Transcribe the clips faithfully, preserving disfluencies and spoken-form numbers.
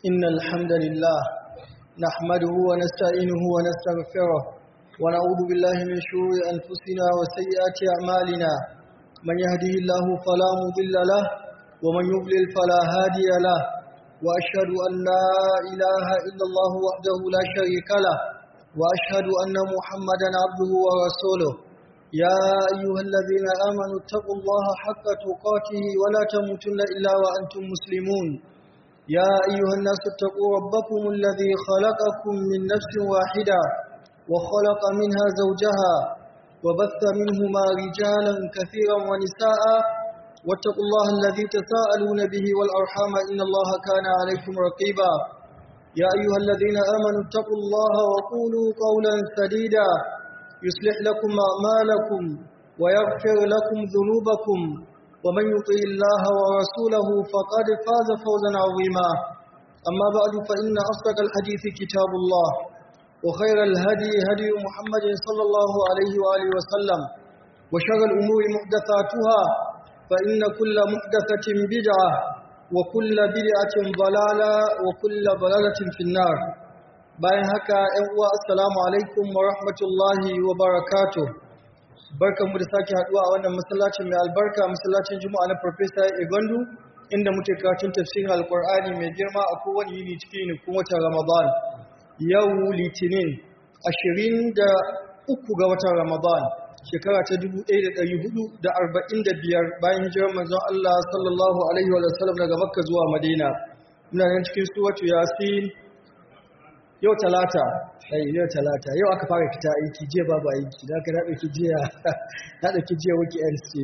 إن الحمد لله نحمده ونستعينه ونستغفره ونعوذ بالله من شرور أنفسنا وسيئات أعمالنا من يهده الله فلا مضل له ومن يضلل فلا هادي له وأشهد أن لا إله إلا الله وحده لا شريك له وأشهد أن محمدا عبده ورسوله يا أيها الذين آمنوا اتقوا الله حق تقاته ولا تموتن إلا وأنتم مسلمون يا أيها الناس اتقوا ربكم الذي خلقكم من نفس واحدة وخلق منها زوجها وبث منهما رجالا كثيرا ونساء واتقوا الله الذي تساءلون به والأرحام إن الله كان عليكم رقيبا يا أيها الذين آمنوا اتقوا الله وقولوا قولا سديدا يصلح لكم أعمالكم ويغفر لكم ذنوبكم ومن يطع الله ورسوله فقد فاز فوزا عظيما أما بعد فإن أصدق الحديث كتاب الله وخير الهدي هدي محمد صلى الله عليه وآله وسلم وشر الأمور محدثاتها فإن كل محدثة بدعة وكل بدعة ضلالة وكل ضلالة في النار bayan haka ƴan uwa assalamu alaikum wa rahmatullahi wa barakatuh barkanmu da sake haduwa a wannan masallacin mai albarka masallacin Juma'a na Professor Egondu inda muke karatun tafsirin Alqur'ani mai girma a kowane yini cikin nukun watan Ramadan yau Litinin ashirin da uku ga watan Ramadan shekara ta dubu ɗaya da ɗari hudu da arba'in da biyar bayan hijirar manzon Allah sallallahu alaihi wa sallam daga Makka zuwa Madina muna nan cikin suratu Yasin yau talata ai yau talata yau aka fara fita aiki jiya babu aiki da aka daɗa ki jiya na ɗauki jiya weekend ce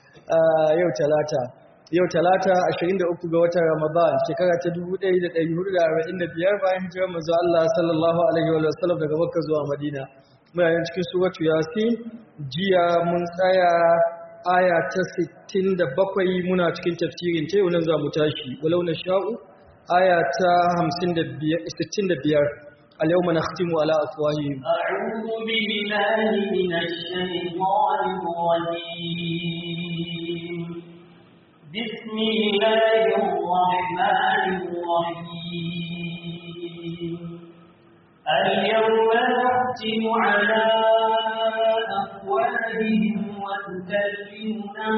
yau talata yau talata ashirin da uku ga watan Ramadan shekara ta dubu ɗaya da ɗari hudu da arba'in da biyar bayan hijirar manzo Allah sallallahu alaihi wa sallam daga Makka zuwa Madina muna yin cikin suratu Yasin jiya mun tsaya aya ta sittin da bakwai muna cikin tafsirin ta yau nan za mu tashi walau na sha'u aya ta hamsin da biyar sittin da biyar اليوم نختم على أفواههم أعوذ بالله من الشيطان الرجيم بسم الله الرحمن الرحيم اليوم نختم على أفواههم وتكلمنا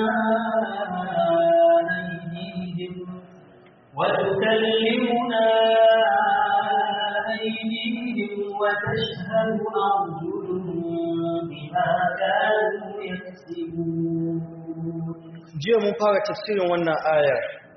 أيديهم وتكلمنا أيديهم وتشهد أرجلهم بما كانوا يكسبون jiya mun fara tafsirin wannan ayar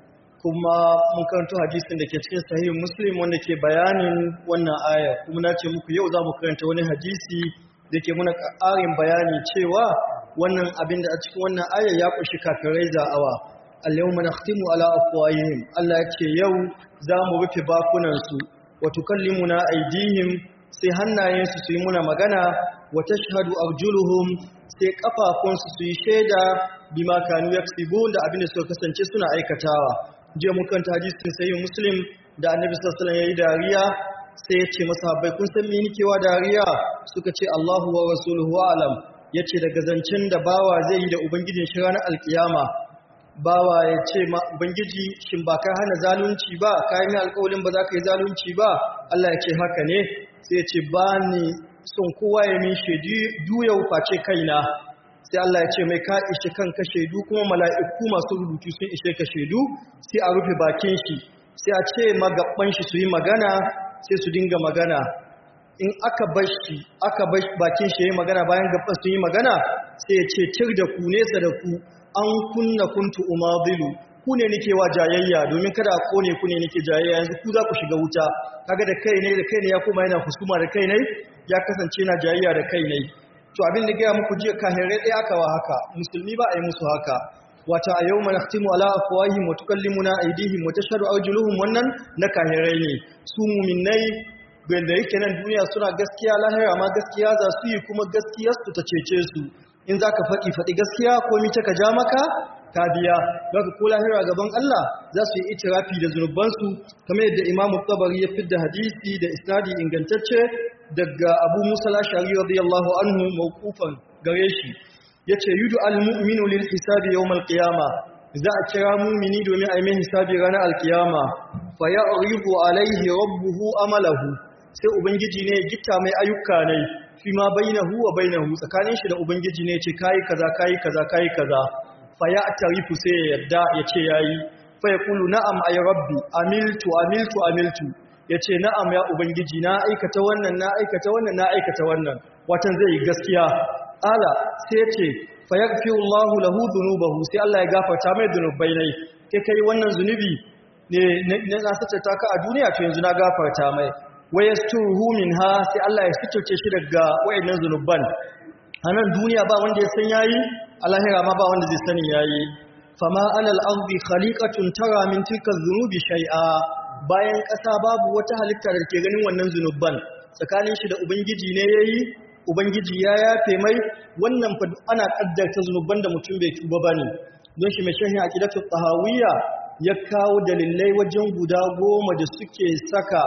kuma mun karanto hadisin da ke cikin sahih Muslim wanda ke bayanin wannan ayar kuma na ce muku yau za mu karanta wani hadisi da ke muna ƙarin bayani cewa wannan abin da a cikin wannan ayar ya ƙunshi kafirai za'awa al-yawma nakhtimu ala afwahihim Allah ya ce yau za mu rufe bakunansu wa tukallimuna aydihim sai hannayensu su yi muna magana wa tashhadu arjuluhum sai kafafunsu su yi shaida bima kanu yaksibun da abin da suka kasance suna aikatawa je mun kanta hadisin sahih Muslim da Annabi sallallahu alaihi wasallam yayi dariya sai ya ce masahabbai kun san me nake wa dariya suka ce Allahu wa rasuluhu alam yace daga zancen da bawa zai yi da ubangijin shi ranar alkiyama bawa ya ce ma ubangiji shin ba kai hana zalunci ba kai mai alƙawarin ba za ka yi zalunci ba Allah ya ce haka ne sai ya ce ba ni son kowa ya min shaidu duyau face kaina sai Allah ya ce mai ka ishe kanka shaidu kuma mala'iku masu rubutu sun ishe ka shaidu sai a rufe bakin shi sai a ce magabban shi su yi magana sai su dinga magana in aka bar shi aka bar bakin shi yayin magana bayan gabban su yi magana sai ya ce cir da ku nesa da ku an kunna kuntu umadilu ku ne nake wa jayayya domin kada a kone ku ne nake jayayya yanzu ku za ku shiga wuta kaga da kai ne da kai ne ya koma yana husuma da kai ne ya kasance yana jayayya da kai ne to abin da ga muku jiya kahirai dai aka wa haka musulmi ba a yi musu haka wata a yawma nakhtimu ala afwahihim wa tukallimuna aydihim wa tashhadu arjuluhum wannan na kahirai ne su mu'minai da yake nan duniya suna gaskiya lahira ma gaskiya za su yi kuma gaskiyar su ta cece su in za ka faɗi faɗi gaskiya ko mice ka ja maka ka biya daga ko lahira gaban Allah za su yi itirafi da zunubansu kamar yadda Imam Tabari ya fidda hadisi da isnadi ingantacce daga Abu Musa al-Ash'ari radiyallahu anhu mawqufan gare shi yace yudu al-mu'minu lil hisabi yawm al-qiyamah za a kira mu'mini domin a yi mai hisabi ranar al-qiyama fa ya'ribu alaihi rabbuhu amalahu sai ubangiji ne gitta mai ayyuka ne fi ma bainahu wa bainahu tsakanin shi da ubangiji ne ce kai kaza kai kaza kai kaza fa ya'tarifu sai ya yadda yace yayi fa yaqulu na'am ay rabbi amiltu amiltu amiltu yace na'am ya ubangiji na aikata wannan na aikata wannan na aikata wannan watan zai yi gaskiya ala sai yace fa yaghfiru Allahu lahu dhunubahu sai Allah ya gafarta mai dhunubai ne kai kai wannan zunubi ne na sace ka a duniya to yanzu na gafarta mai wayastuhu minha sai Allah ya fice shi daga wayannan zunuban anan duniya ba wanda ya san yayi a lahira ma ba wanda zai sani yayi fama alal ardi khaliqatun tara min tilka dhunubi shay'a bayan kasa babu wata halitta da ke ganin wannan zunuban tsakanin shi da ubangiji ne yayi ubangiji ya yafe mai wannan fa ana kaddarta zunuban da mutum bai tuba bane don shi mai sharhi aqidatu tahawiyya ya kawo dalilai wajen guda goma da suke saka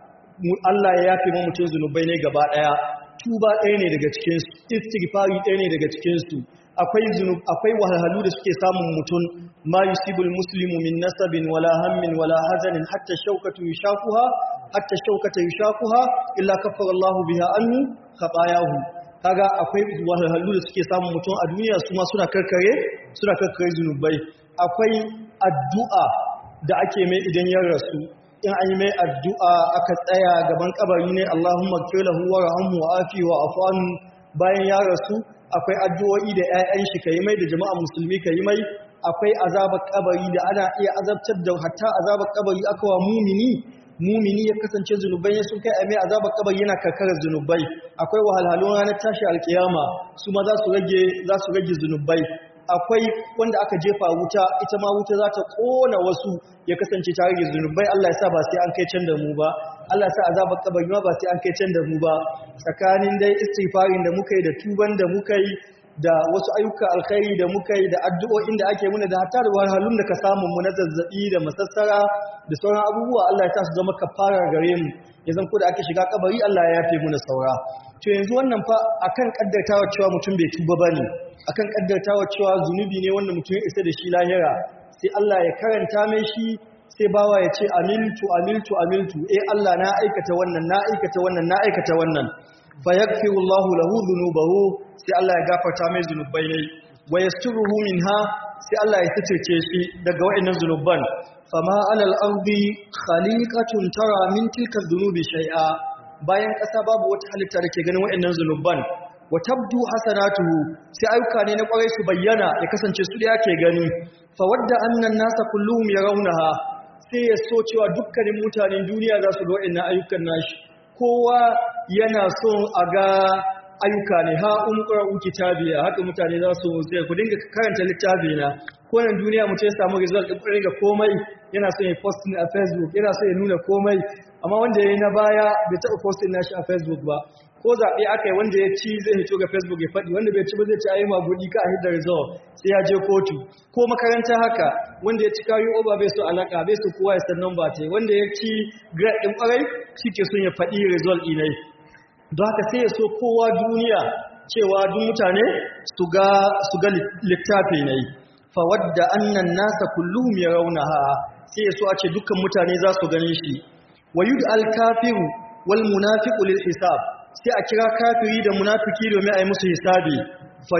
Allah ya yafe mu mutum zunubai ne gaba daya tuba ɗaya ne daga cikin su istighfari ɗaya ne daga cikin su akwai zunub akwai wahalhalu da suke samun mutum ma yusibul muslimu min nasabin wala hammin wala hazanin hatta shawkatu yushakuha hatta shawkata yushakuha illa kaffara Allahu biha anhu khatayahu kaga akwai wahalhalu da suke samun mutum a duniya su ma suna karkare suna karkare zunubai akwai addu'a da ake mai idan ya rasu in an yi mai addu'a aka tsaya gaban kabari ne Allahumma ighfir lahu warhamhu wa'afi wa'fu anhu bayan ya rasu akwai addu'o'i da ƴaƴan shi kai mai da jama'a musulmi kai mai akwai azabar kabari da ana iya azabtar da hatta azabar kabari aka wa mumini mumini ya kasance zunubai ne sun kai a mai azabar kabari yana karkarar zunubai akwai wahalhalun ranar tashi alkiyama su ma za su rage za su rage zunubai akwai wanda aka jefa wuta ita ma wuta za ta kona wasu ya kasance ta rage zunubai Allah ya sa ba sai an kai can da mu ba Allah ya sa azabar kabari ma ba sai an kai can da mu ba tsakanin dai istighfarin da muka yi da tuban da muka yi da wasu ayyuka alkhairi da muka yi da addu'o'in da ake muna da hatta da wahalhalun da ka samu mu na zazzabi da masassara da sauran abubuwa Allah ya sa su zama kafara gare mu yanzu ko da ake shiga kabari Allah ya yafe mu na saura to yanzu wannan fa akan kaddartawa cewa mutum bai tuba bane akan kaddartawa cewa zunubi ne wanda mutum ya isa da shi lahira sai Allah ya karanta mai shi sai bawa ya ce amiltu amiltu amiltu eh Allah na aikata wannan na aikata wannan na aikata wannan fa yaghfiru Allahu lahu dhunubahu sai Allah ya gafarta mai zunubai ne wa yasturuhu minha sai Allah ya tsice shi daga wayannan zunuban fama alal ardi khaliqatun tara min tilka dhunubi shay'a bayan kasa babu wata halitta da ke ganin wayannan zunuban wa tabdu hasanatuhu sai ayyuka ne na kwarai su bayyana ya kasance su da yake gani fa wadda annan nasa kulluhum yarawnaha sai ya so cewa dukkanin mutanen duniya za su ga wayannan ayyukan nashi kowa yana son a ga ayyuka ne ha umqra'u kitabiya haka mutane za su sai ku dinga karanta littafi na ko nan duniya mutum ya samu result din ga komai yana son ya post a Facebook yana son ya nuna komai amma wanda yayi na baya bai taɓa posting nashi a Facebook ba ko zaɓe aka yi wanda ya ci zai hito ga Facebook ya faɗi wanda bai ci ba zai ci ayi magudi ka a hidda result sai ya je kotu ko makaranta haka wanda ya ci kayi over bai so alaka bai so kowa ya san number ta wanda ya ci grade din kwarai shike son ya faɗi result ɗinai don haka sai ya so kowa duniya cewa duk mutane su ga su ga littafi ne fa wadda annan nasa kulluhum yarawnaha sai ya so a ce dukkan mutane za su gane shi wayud al kafiru wal munafiqu lil hisab sai a kira kafiri da munafiki domin a yi musu hisabi fa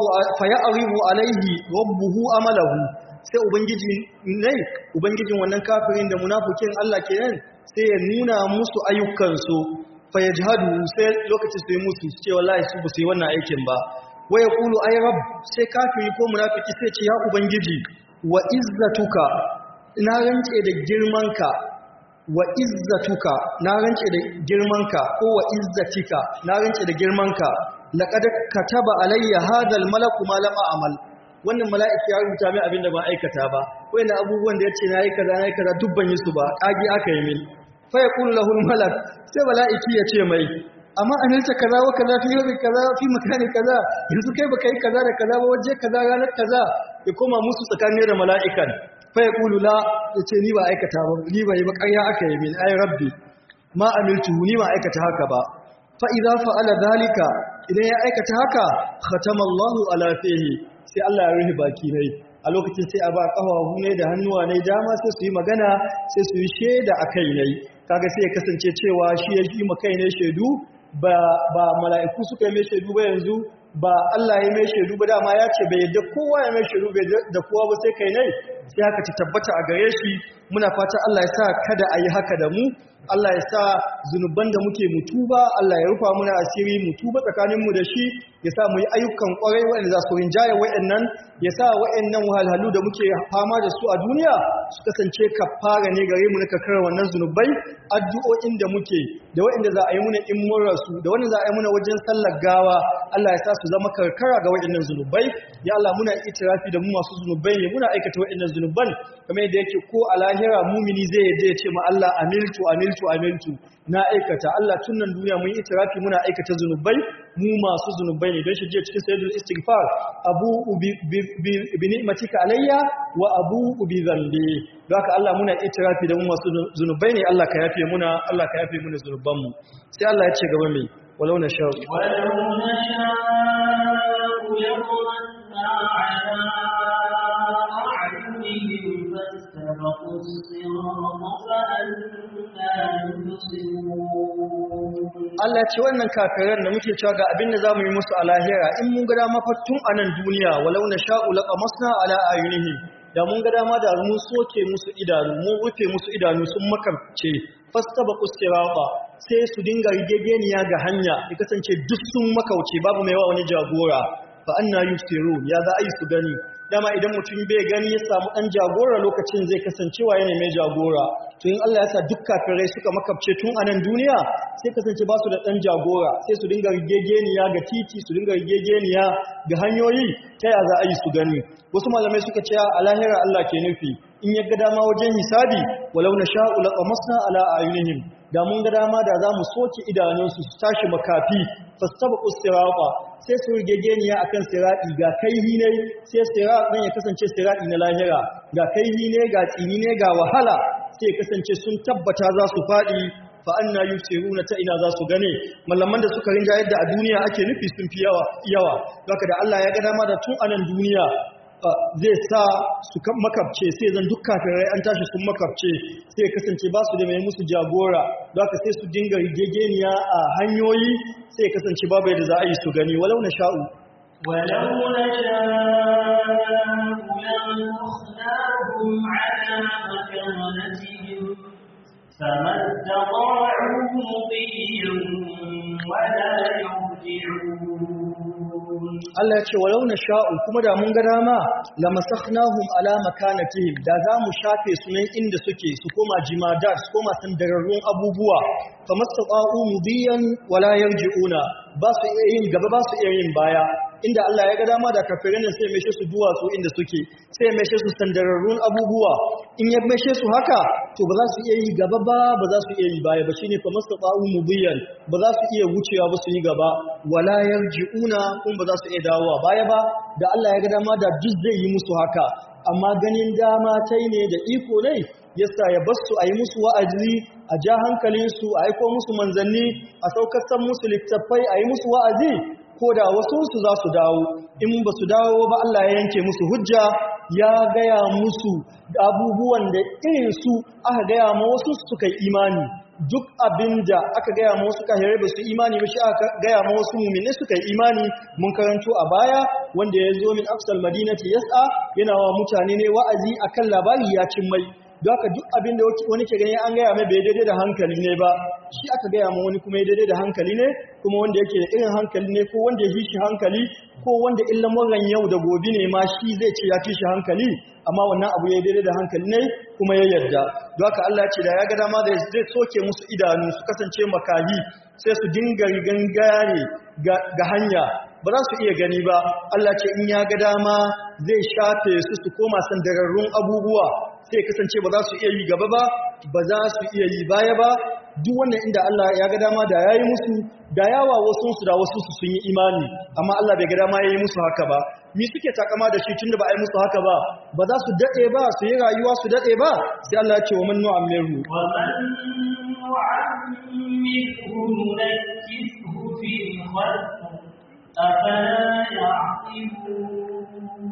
ya'ribu alaihi rabbuhu amalahu sai ubangiji ne ubangijin wannan kafirin da munafikin Allah kenan sai ya nuna musu ayyukansu fa yajhadu sai lokaci su yi musu ce wallahi su ba su yi wannan aikin ba waya qulu ay rabb sai kafiri ko munafiki sai ce ya ubangiji wa izzatuka ina rance da girmanka wa izzatuka na rance da girmanka ko wa izzatika na rance da girmanka laqad kataba alayya hadha almalaku ma lam a'mal wannan mala'iki ya rubuta min abinda ba aikata ba wayannan abubuwan da yace nayi kaza nayi kaza dubban yi su ba kage aka yi min fa yaqulu lahu almalak sai mala'iki ya ce mai amma anilta kaza wa kaza fi yawmi kaza fi makani kaza yanzu kai baka yi kaza da kaza ba waje kaza ranar kaza ya koma musu tsakanin da mala'ikan fa yaqulu la yace ni ba aikata ba ni ba yi ba ƙarya aka yi min ay rabbi ma amiltu ni ba aikata haka ba fa idza fa'ala dhalika idan ya aikata haka khatama Allahu ala fihi sai Allah ya ruhi baki ne a lokacin sai a ba kafafu ne da hannuwa ne dama sai su yi magana sai su yi shaida akai ne kaga sai ya kasance cewa shi ya yi makai ne shaidu ba ba mala'iku suka yi mai shaidu ba yanzu ba Allah ya mai shaidu ba dama ya ce bai yadda kowa ya mai shaidu bai da kowa ba sai kai ne sai haka ta tabbata a gare shi muna fata Allah ya sa kada a yi haka da mu Allah ya sa zunuban da muke mutuba Allah ya rufa muna asiri mutuba tsakaninmu da shi ya sa mu yi ayyukan kwarai waɗanda za su rinjaye waɗannan ya sa waɗannan wahalhalu da muke fama da su a duniya su kasance kafara ne gare mu na kakar wannan zunubai addu'o'in da muke da waɗanda za a yi muna in mun rasu da wanda za a yi muna wajen sallar gawa Allah ya sa su zama karkara ga waɗannan zunubai ya Allah muna itirafi da mu masu zunubai ne muna aikata waɗannan zunuban kamar yadda yake ko a lahira mumini zai yadda ya ce ma Allah amiltu amiltu amiltu na aikata Allah tun nan duniya mun yi itirafi muna aikata zunubai mu masu zunubai ne don shi jiya cikin sayyidul istighfar abu bi ni'matika alayya wa abu bi dhanbi don haka Allah muna itirafi da mu masu zunubai ne Allah ka yafe muna Allah ka yafe muna zunuban mu sai Allah ya ce gaba mai walau na sha walau na sha'u yaqulna ala a'yunihim fastabaqu as-sirata Allah ce wannan kafiran da muke cewa ga abin da zamu yi musu a lahira in mun ga dama fattun anan duniya walau na sha'u laqamasna ala ayunihim da mun ga dama da mun soke musu idanu mun rufe musu idanu sun makamce fastabaqu sirata sai su dinga rigegeniya ga hanya ya kasance duk sun makauce babu mai wa wani jagora fa anna yusirun ya za a yi su gani dama idan mutum bai gani ya samu dan jagora lokacin zai kasancewa yana mai jagora to in Allah ya sa duk kafirai suka makabce tun a nan duniya sai kasance ba su da dan jagora sai su dinga rigegeniya ga titi su dinga rigegeniya ga hanyoyi ta ya za a yi su gani wasu malamai suka ce a lahira Allah ke nufi in ya ga dama wajen hisabi walau na sha'u laqamasna ala ayunihim da mun ga dama da za mu soke idanunsu su tashi makafi fastabaqu sirata sai su rigegeniya akan sirati ga kaihi ne sai sirat dan ya kasance sirati na lahira ga kaihi ne ga tsini ne ga wahala sai kasance sun tabbata za su fadi fa anna yusiruna ta ina za su gane mallaman da suka rinja yadda a duniya ake nufi sun fi yawa yawa haka da Allah ya ga dama da tun anan duniya zai sa su makabce sai zan duk kafirai an tashi sun makabce sai kasance ba su da mai musu jagora don haka sai su dinga rigegeniya a hanyoyi sai kasance babu yadda za a yi su gani walau na sha'u walau na sha'u lanukhnahum ala makanatihim fama istata'u mudiyyan wala yarji'un Allah ya ce walau na sha'u kuma da mun ga dama lamasakhnahum ala makanatihim da za mu shafe su nan inda suke su koma jimadar su koma sandararrun abubuwa famastata'u mudiyan wala yarji'una ba su iya yin gaba ba su iya yin baya inda Allah ya ga dama da kafirin sai ya meshe su duwatsu inda suke sai ya meshe su sandararrun abubuwa in ya meshe su haka to ba za su iya yi gaba ba ba za su iya yi baya ba shine famastata'u mudiyan ba za su iya wucewa ba su yi gaba wala yarji'una kuma ba za su iya dawowa baya ba da Allah ya ga dama da duk zai yi musu haka amma ganin dama tai ne da iko ne yasa ya basu a yi musu wa'azi a ja hankalinsu a aiko musu manzanni a saukar san musu littattafai a yi musu wa'azi ko da wasu su za su dawo in ba su dawo ba Allah ya yanke musu hujja ya gaya musu abubuwan da irin su aka gaya ma wasu suka yi imani duk abinda aka gaya ma wasu kahirai ba su imani ba shi aka gaya ma wasu mu'minai suka yi imani mun karanto a baya wanda ya zo min aqsal madinati yas'a yana wa mutane ne wa'azi akan labari ya cin mai don haka duk abinda wani ke gani an gaya mai bai daidai da hankali ne ba shi aka gaya ma wani kuma ya daidai da hankali ne kuma wanda yake da irin hankali ne ko wanda ya fi shi hankali ko wanda illa muran yau da gobe ne ma shi zai ce ya fi shi hankali amma wannan abu ya daidai da hankali ne kuma ya yarda don haka Allah ce da ya ga dama da zai soke musu idanu su kasance makahi sai su dinga rigangare ga hanya ba za su iya gani ba Allah ce in ya ga dama zai shafe su su koma sandararrun abubuwa sai kasance ba za su iya yi gaba ba ba za su iya yi baya ba duk wannan inda Allah ya ga dama da yayi musu da yawa wasu su da wasu su sun yi imani amma Allah bai ga dama yayi musu haka ba mi suke takama da shi tunda ba ai musu haka ba ba za su dade ba su yi rayuwa su dade ba sai Allah ya ce wa man nu'ammiru wa man nu'ammiru nunakkisuhu fi khalq afala ya'qilun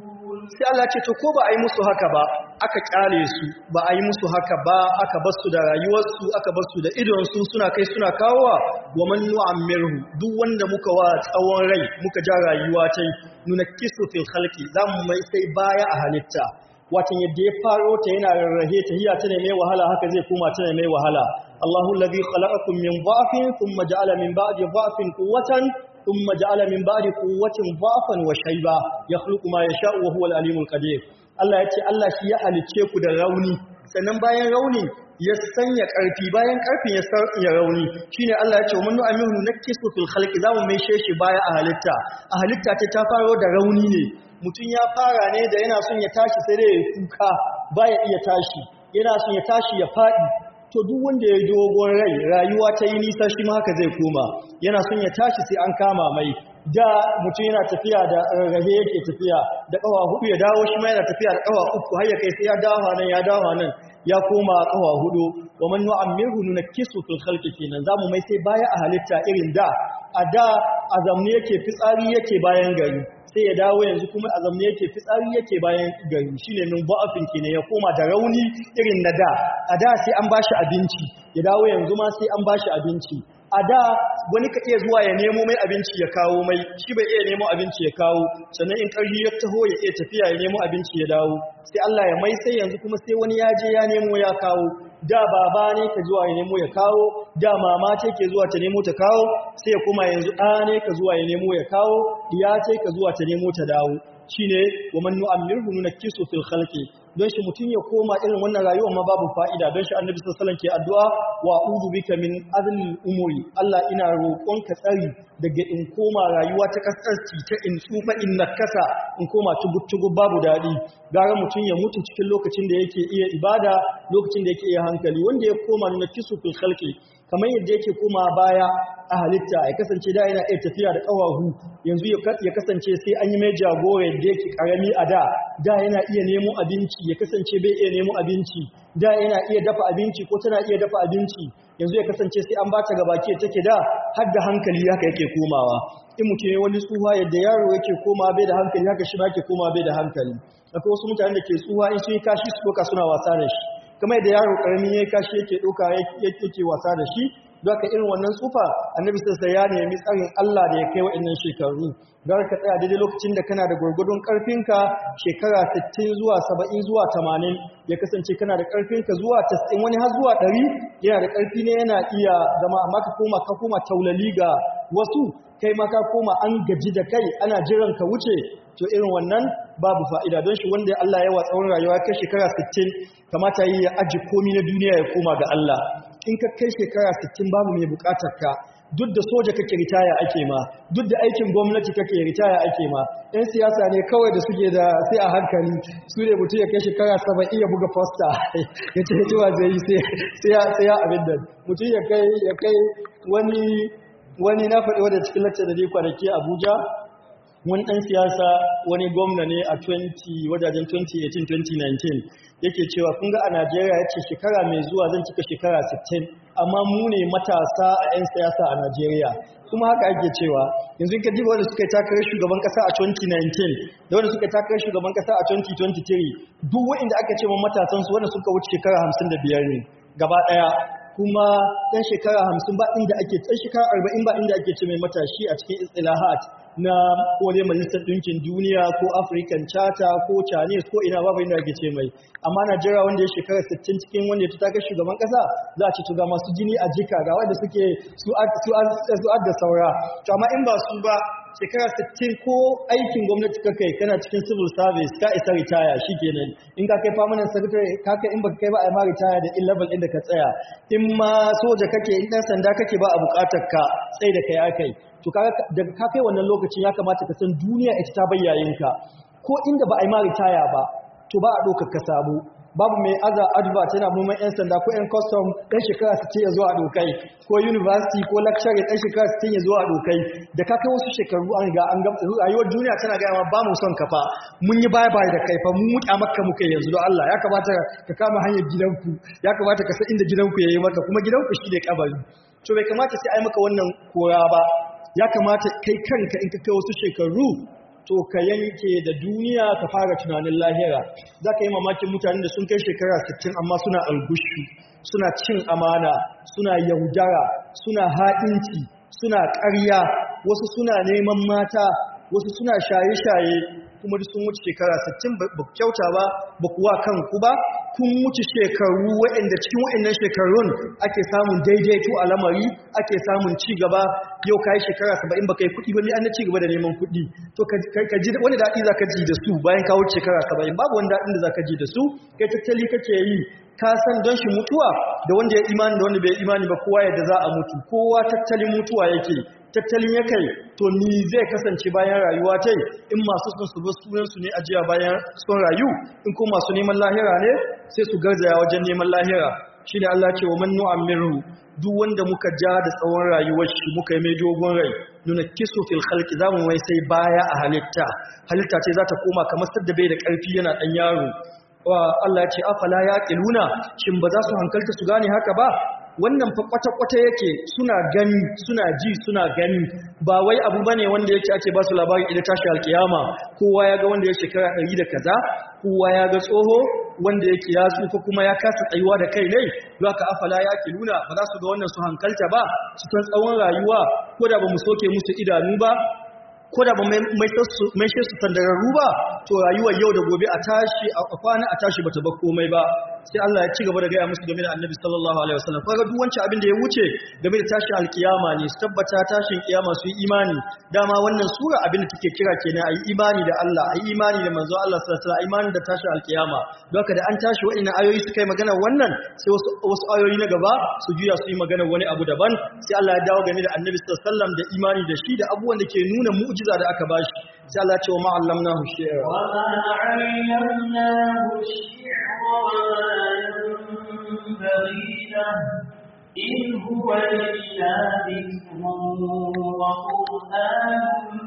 sai Allah ce to ko ba a yi musu haka ba aka kyale su ba a yi musu haka ba aka bar su da rayuwarsu aka bar su da idon su suna kai suna kawowa wa man nu'ammirhu duk wanda muka wa tsawon rai muka ja rayuwa ta nunakkisu fil khalqi zamu mai sai baya a halitta watan yadda ya faro ta yana rarrahe ta hiya ta ne mai wahala haka zai koma ta ne mai wahala Allahu alladhi khalaqakum min dha'fin thumma ja'ala min ba'di dha'fin quwwatan thumma ja'ala min ba'di quwwatin dha'fan wa shayba yakhluqu ma yasha'u wa huwa al-alimul qadir Allah yace Allah shi ya halicce ku da rauni sannan bayan rauni ya sanya karfi bayan karfin ya sanya rauni shine Allah yace mun nu'aminu nakisu fil khalqi zamu mai sheshi baya a halitta a halitta ce ta faro da rauni ne mutum ya fara ne da yana son ya tashi sai dai ya kuka baya iya tashi yana son ya tashi ya fadi to duk wanda ya dogon rai rayuwa ta yi nisa shi ma haka zai koma yana son ya tashi sai an kama mai da mutum yana tafiya da rahe yake tafiya da kawa hudu ya dawo shi ma yana tafiya da kawa uku har ya kai sai ya dawo nan ya dawo nan ya koma kawa hudu wa man nu'ammiru nunakkisu fil khalqi kenan zamu mai sai baya a halitta irin da a da azamne yake fitsari yake bayan gari sai ya dawo yanzu kuma azamne yake fitsari yake bayan gari shine min ba'afin kenan ya koma da rauni irin na da a da sai an bashi abinci ya dawo yanzu ma sai an bashi abinci a da wani ka iya zuwa ya nemo mai abinci ya kawo mai shi bai iya nemo abinci ya kawo sannan in ƙarfi ya taho ya iya tafiya ya nemo abinci ya dawo sai Allah ya mai sai yanzu kuma sai wani ya je ya nemo ya kawo da baba ne ka zuwa ya nemo ya kawo da mama ce ke zuwa ta nemo ta kawo sai ya kuma yanzu ɗa ne ka zuwa ya nemo ya kawo diya ce ka zuwa ta nemo ta dawo shine wa man nu'ammirhu nunakkisu fil khalqi don shi mutum ya koma irin wannan rayuwar ma babu fa'ida don shi annabi sallallahu alaihi wasallam ke addu'a wa a'udhu bika min adlil umuri Allah ina roƙon ka tsari daga in koma rayuwa ta kasarci ta in tsufa in nakasa in koma tugub babu dadi gara mutum ya mutu cikin lokacin da yake iya ibada lokacin da yake iya hankali wanda ya koma nunakkisu fil khalqi kamar yadda yake koma baya a halitta ya kasance da yana iya tafiya da ƙawahu yanzu ya kasance sai an yi mai jagora yadda yake karami a da da yana iya nemo abinci ya kasance bai iya nemo abinci da yana iya dafa abinci ko tana iya dafa abinci yanzu ya kasance sai an bata gabaki take da har da hankali haka yake komawa in mutum ya wani tsuha yadda yaro yake koma bai da hankali haka shi ma yake koma bai da hankali akwai wasu mutane da ke tsuha in sun yi kashi su doka suna wasa da shi kamar da yaro karamin yayi kashi yake doka yake wasa da shi don ka irin wannan tsufa annabi sai ya nemi tsarin Allah da ya kai waɗannan shekaru don ka tsaya daidai lokacin da kana da gurgudun karfinka shekara sittin zuwa saba'in zuwa tamanin ya kasance kana da karfinka zuwa tas'in wani har zuwa ɗari yana da karfi ne yana iya zama amma ka koma ka koma taulali ga wasu kai ma ka koma an gaji da kai ana jiran ka wuce to irin wannan babu fa'ida don shi wanda Allah ya wa tsawon rayuwa kai shekara sittin kamata yi ya aji komi na duniya ya koma ga Allah in ka kai shekara sittin babu mai bukatar ka duk da soja kake ritaya ake ma duk da aikin gwamnati kake ritaya ake ma yan siyasa ne kawai da suke da sai a hankali su ne mutum ya kai shekara saba'in ya buga posta ya ce hituwa zai yi sai ya abin da mutum ya kai ya kai wani wani na faɗi wadda cikin lacce da dai kwanaki Abuja wani ɗan siyasa wani gwamna ne a wajajen twenty eighteen twenty nineteen yake cewa kun ga a Najeriya yace shekara mai zuwa zan cika shekara sittin amma mu ne matasa a 'yan siyasa a Najeriya kuma haka ake cewa yanzu ka diba wanda suka yi takarar shugaban kasa a twenty nineteen da wanda suka yi takarar shugaban kasa a twenty twenty-three duk wanda aka ce ma matasan su wanda suka wuce shekara hamsin da biyar ne gaba daya kuma ɗan shekara hamsin ba inda ake ɗan shekara arba'in ba inda ake ce mai matashi a cikin istilahat na kone majalisar ɗinkin duniya ko African Charter ko Chinese ko ina babu inda ake ce mai amma Najeriya wanda ya shekara sittin cikin wanda ya taka shugaban ƙasa za a ce to ga masu jini a jika ga wanda suke su da saura to amma in ba su ba shekara sittin ko aikin gwamnati ka kai kana cikin civil service ka isa ritaya shikenan in ka kai permanent secretary ka kai in baka kai ba a ma ritaya da in level din da ka tsaya in ma soja kake in dan sanda kake ba a bukatar ka sai da kai akai to daga ka kai wannan lokacin ya kamata ka san duniya ita ta bayyayin ka ko inda ba a yi ma ritaya ba to ba a ɗaukar ka sabo babu mai aza advert yana muman yan sanda ko yan custom ɗan shekara sittin ya zo a dokai ko university ko lecturer ɗan shekara sittin ya zo a dokai da ka kai wasu shekaru an ga an ga rayuwar duniya tana ga ma ba mu son kafa mun yi bye bye da kai fa mun muta maka muka yanzu don Allah ya kamata ka kama hanyar gidanku ya kamata ka san inda gidanku yayi maka kuma gidanku shi ne kabari to bai kamata sai ai maka wannan kora ba ya kamata kai kanka in ka kai wasu shekaru to ka yanke da duniya ka fara tunanin lahira. Za ka yi mamakin mutanen da sun kai shekara sittin amma suna algushu, suna cin amana, suna yaudara, suna haɗinci, suna ƙarya, wasu suna neman mata, wasu suna shaye-shaye, kuma duk sun wuce shekara sittin ba ku kyauta ba, ba kuwa kanku ba, kun wuce shekaru waɗanda cikin waɗannan shekarun ake samun daidaito a lamari, ake samun ci gaba. Yau ka yi shekara saba'in ba ka yi kuɗi ba, ni an na ci gaba da neman kuɗi. To ka ji wani daɗi za ka ji da su bayan ka wuce shekara saba'in, babu wani daɗin da za ka ji da su, kai tattali kake yi. Ka san don shi mutuwa da wanda ya imani da wanda bai imani ba kowa yadda za a mutu, kowa tattalin mutuwa yake. Tattalin ya kai to ni zai kasance bayan rayuwa ta in masu sun su sunansu ne ajiya bayan sun rayu, in kuma masu neman lahira ne sai su garzaya wajen neman lahira. Shi ne Allah ce wa man nu'ammiru, duk wanda muka ja da tsawon rayuwar shi muka yi mai dogon rai, nuna kisu fil khalqi zamu mai sai baya a halitta halitta ce za ta koma kamar sadda bai da ƙarfi yana ɗan yaro. Allah ya ce afala yaqiluna, shin ba za su hankalta su gane haka ba? Wannan fa kwata-kwata yake suna gani suna ji suna gani, ba wai abu bane wanda yake ake ba su labarin idan tashi alkiyama. Kowa ya ga wanda ya shekara ɗari da kaza, kowa ya ga tsoho wanda yake ya tsufa kuma ya kasa tsayuwa da kai ne. Za ka afala yaqiluna, ba za su ga wannan su hankalta ba, su san tsawon rayuwa ko da ba mu soke musu idanu ba, ko da ba mai shi su sandararru ba, to rayuwar yau da gobe a tashi a kwana a tashi bata bar komai ba. Sai Allah ya ci gaba da gaya musu game da Annabi sallallahu alaihi wasallam. Kaga duk wancan abin da ya wuce game da tashin alkiyama ne, su tabbata tashin kiyama su yi imani. Dama wannan sura abin da take kira kenan ayi imani da Allah, ayi imani da manzo Allah sallallahu alaihi wasallam, imani da tashin alkiyama. Don haka da an tashi wa'annan ayoyi su kai magana wannan, sai wasu wasu ayoyi na gaba su juya su yi magana wani abu daban. Sai Allah ya dawo game da Annabi sallallahu alaihi wasallam da imani da shi da abubuwan da ke nuna mu'jiza da aka bashi. Sai Allah ya ce wa ma allamnahu shi'ra wa ma 'allamnahu shi'ra إن هو إلا ذكر وقرآن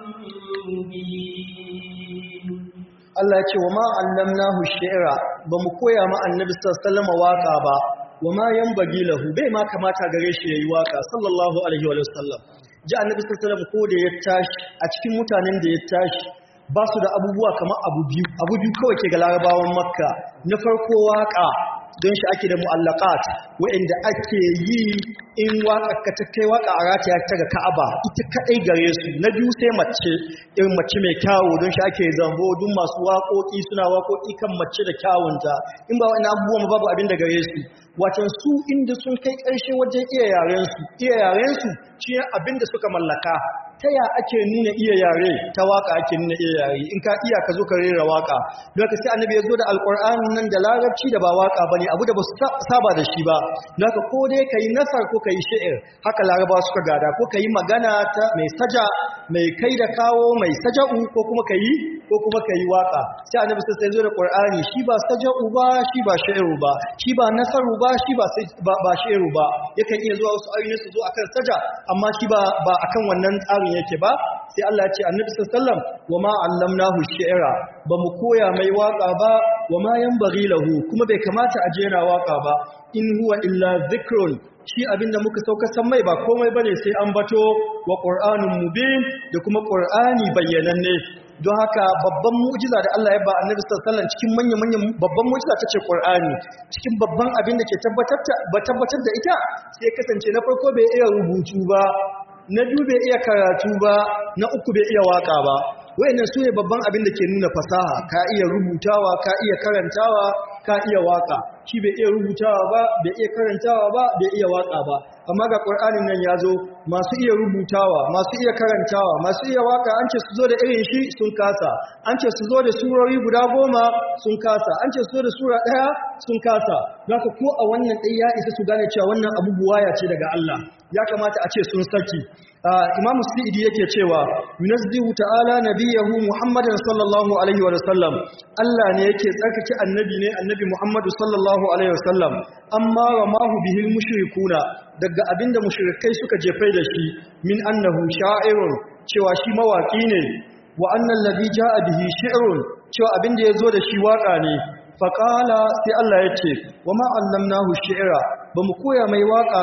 مبين. Allah ya ce wa ma allamnahu shi'ra, ba mu koya ma Annabi sallallahu alaihi wasallam waka ba, wa ma yanbaghi lahu, bai ma kamata gare shi yayi waka sallallahu alaihi wasallam. Ji Annabi sallallahu alaihi wasallam ko da ya tashi a cikin mutanen da ya tashi ba su da abubuwa kamar abu biyu abu biyu kawai ke ga larabawan Makka. Na farko waka, don shi ake da mu'allaqat wa'inda ake yi in waka ka ta kai waka a rataya ta ga Ka'aba, ita kadai gare su. Na biyu sai mace, irin mace mai kyawu, don shi ake zambo duk masu waƙoƙi suna waƙoƙi kan mace da kyawunta. In ba wa'annan abubuwan babu abin da gare su. Watan su inda sun kai ƙarshe wajen iya yaren su iya yaren su shi abin da suka mallaka. Ta ya ake nuna iya yare? Ta waka ake nuna iya yare. In ka iya ka zo ka rera waka. Don haka sai Annabi ya zo da Alƙur'ani nan da larabci da ba waka bane, abu da ba su saba da shi ba. Don haka ko dai kai nasar ko kai shi'ir, haka Larabawa suka gada, ko kai magana ta mai saja, mai kai da kawo, mai saja'u, ko kuma kai ko kuma kai waka. Sai Annabi sai ya zo da Qur'ani, shi ba saja'u ba, shi ba shi'iru ba, shi ba nasaru ba, shi ba ba shi'iru ba. Yakan iya zuwa wasu ayoyi su zo akan saja, amma shi ba ba akan wannan tsarin yake ba. Sai Allah ya ce Annabi sallallahu alaihi wasallam wa ma allamnahu shi'ra, ba mu koya mai waka ba, wa ma yanbaghi lahu, kuma bai kamata a jera waka ba. In huwa illa dhikrun, shi abinda muka sauka san mai ba komai bane sai an bato wa qur'anun mubin, da kuma qur'ani bayyananne. Don haka babban mu'jiza da Allah ya ba Annabi sallallahu alaihi wasallam cikin manyan manyan babban mu'jiza tace Qur'ani. Cikin babban abin da ke tabbatar ba tabbatar da ita sai kasance na farko bai iya rubutu ba, na biyu bai iya karatu ba, na uku bai iya waka ba. Wayannan su ne babban abin da ke nuna fasaha, ka iya rubutawa, ka iya karantawa, ka iya waka. Shi bai iya rubutawa ba, bai iya karantawa ba, bai iya waka ba. Amma ga Qur'anin nan ya zo, masu iya rubutawa, masu iya karantawa, masu iya waka, an ce su zo da irin shi sun kasa. An ce su zo da surori guda goma sun kasa. An ce su zo da sura ɗaya sun kasa. Zaka ko a wannan ɗaya ya isa su gane cewa wannan abu buwaya ce daga Allah. Ya kamata a ce sun saki. Imam Sa'idi yake cewa yunazzihu ta'ala nabiyahu Muhammadan sallallahu alaihi wa sallam, Allah ne yake tsarkake annabi ne annabi Muhammadu sallallahu alaihi wa sallam, amma ramahu bihil mushrikuna, daga abinda mushrikai suka jefai da shi, min annahu sha'irun, cewa shi mawaki ne, wa annal ladhi ja'a bihi shi'run, cewa abinda yazo da shi waka ne. Faqala sai Allah yace wa ma allamnahu shi'ra, bamu koya mai waka ba,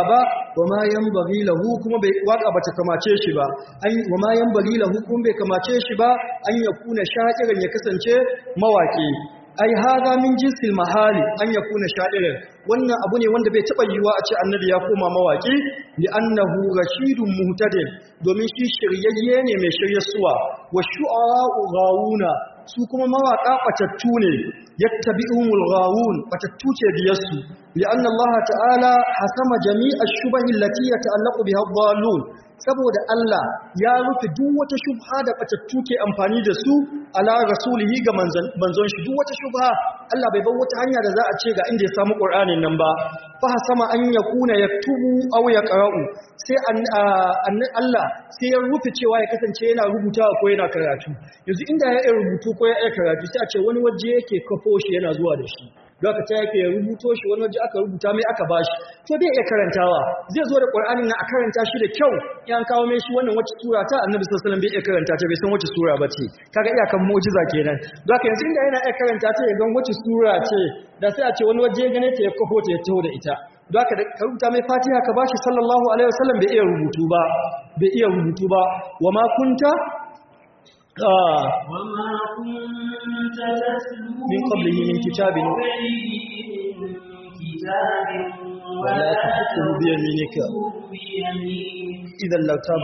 wama yanbaghi lahu kuma bai waka bata kamace shi ba an wama yanbaghi lahu kuma bai kamace shi ba an yakuna sha'iran ya kasance mawaki ai hada min jinsil mahali an yakuna sha'iran wannan abu ne wanda bai taba yiwa a ce annabi ya koma mawaki li annahu rashidun muhtadin domin shi shiryayye ne mai shiryarsuwa wa shu'ara'u ghawuna su kuma mawaka batattu ne yattabi'umul ghawun batattu ce biyarsu li anna Allah ta'ala hasama jami'a shubahi allati yata'allaqu biha ad-dallun saboda Allah ya rufe duk wata shubha da batattu ke amfani da su ala rasulihi ga manzon shi duk wata shubha Allah bai bar wata hanya da za a ce ga inda ya samu Qur'anin nan ba fa hasama an yakuna yaktubu aw yaqra'u sai an Allah sai ya rufe cewa ya kasance yana rubutawa ko yana karatu yanzu inda ya yi rubutu ko ya yi karatu sai a ce wani waje yake kafo shi yana zuwa da shi don aka ta yake rubuto shi wani waje aka rubuta mai aka bashi to bai iya karantawa zai zo da Qur'anin na a karanta shi da kyau yan kawo mai shi wannan wacce sura ta Annabi sallallahu alaihi wasallam bai iya karanta ta bai san wacce sura bace kaga iyakan mu'jiza kenan don haka yanzu inda yana iya karanta ta ya ga wacce sura ce da sai a ce wani waje ya gane ta ya kafo ta ya taho da ita don haka ka rubuta mai Fatiha ka bashi sallallahu alaihi wasallam bai iya rubutu ba bai iya rubutu ba wa ma kunta وما كنت تتلو من قبله من كتاب ولا تحطه بيمينك إذا لارتاب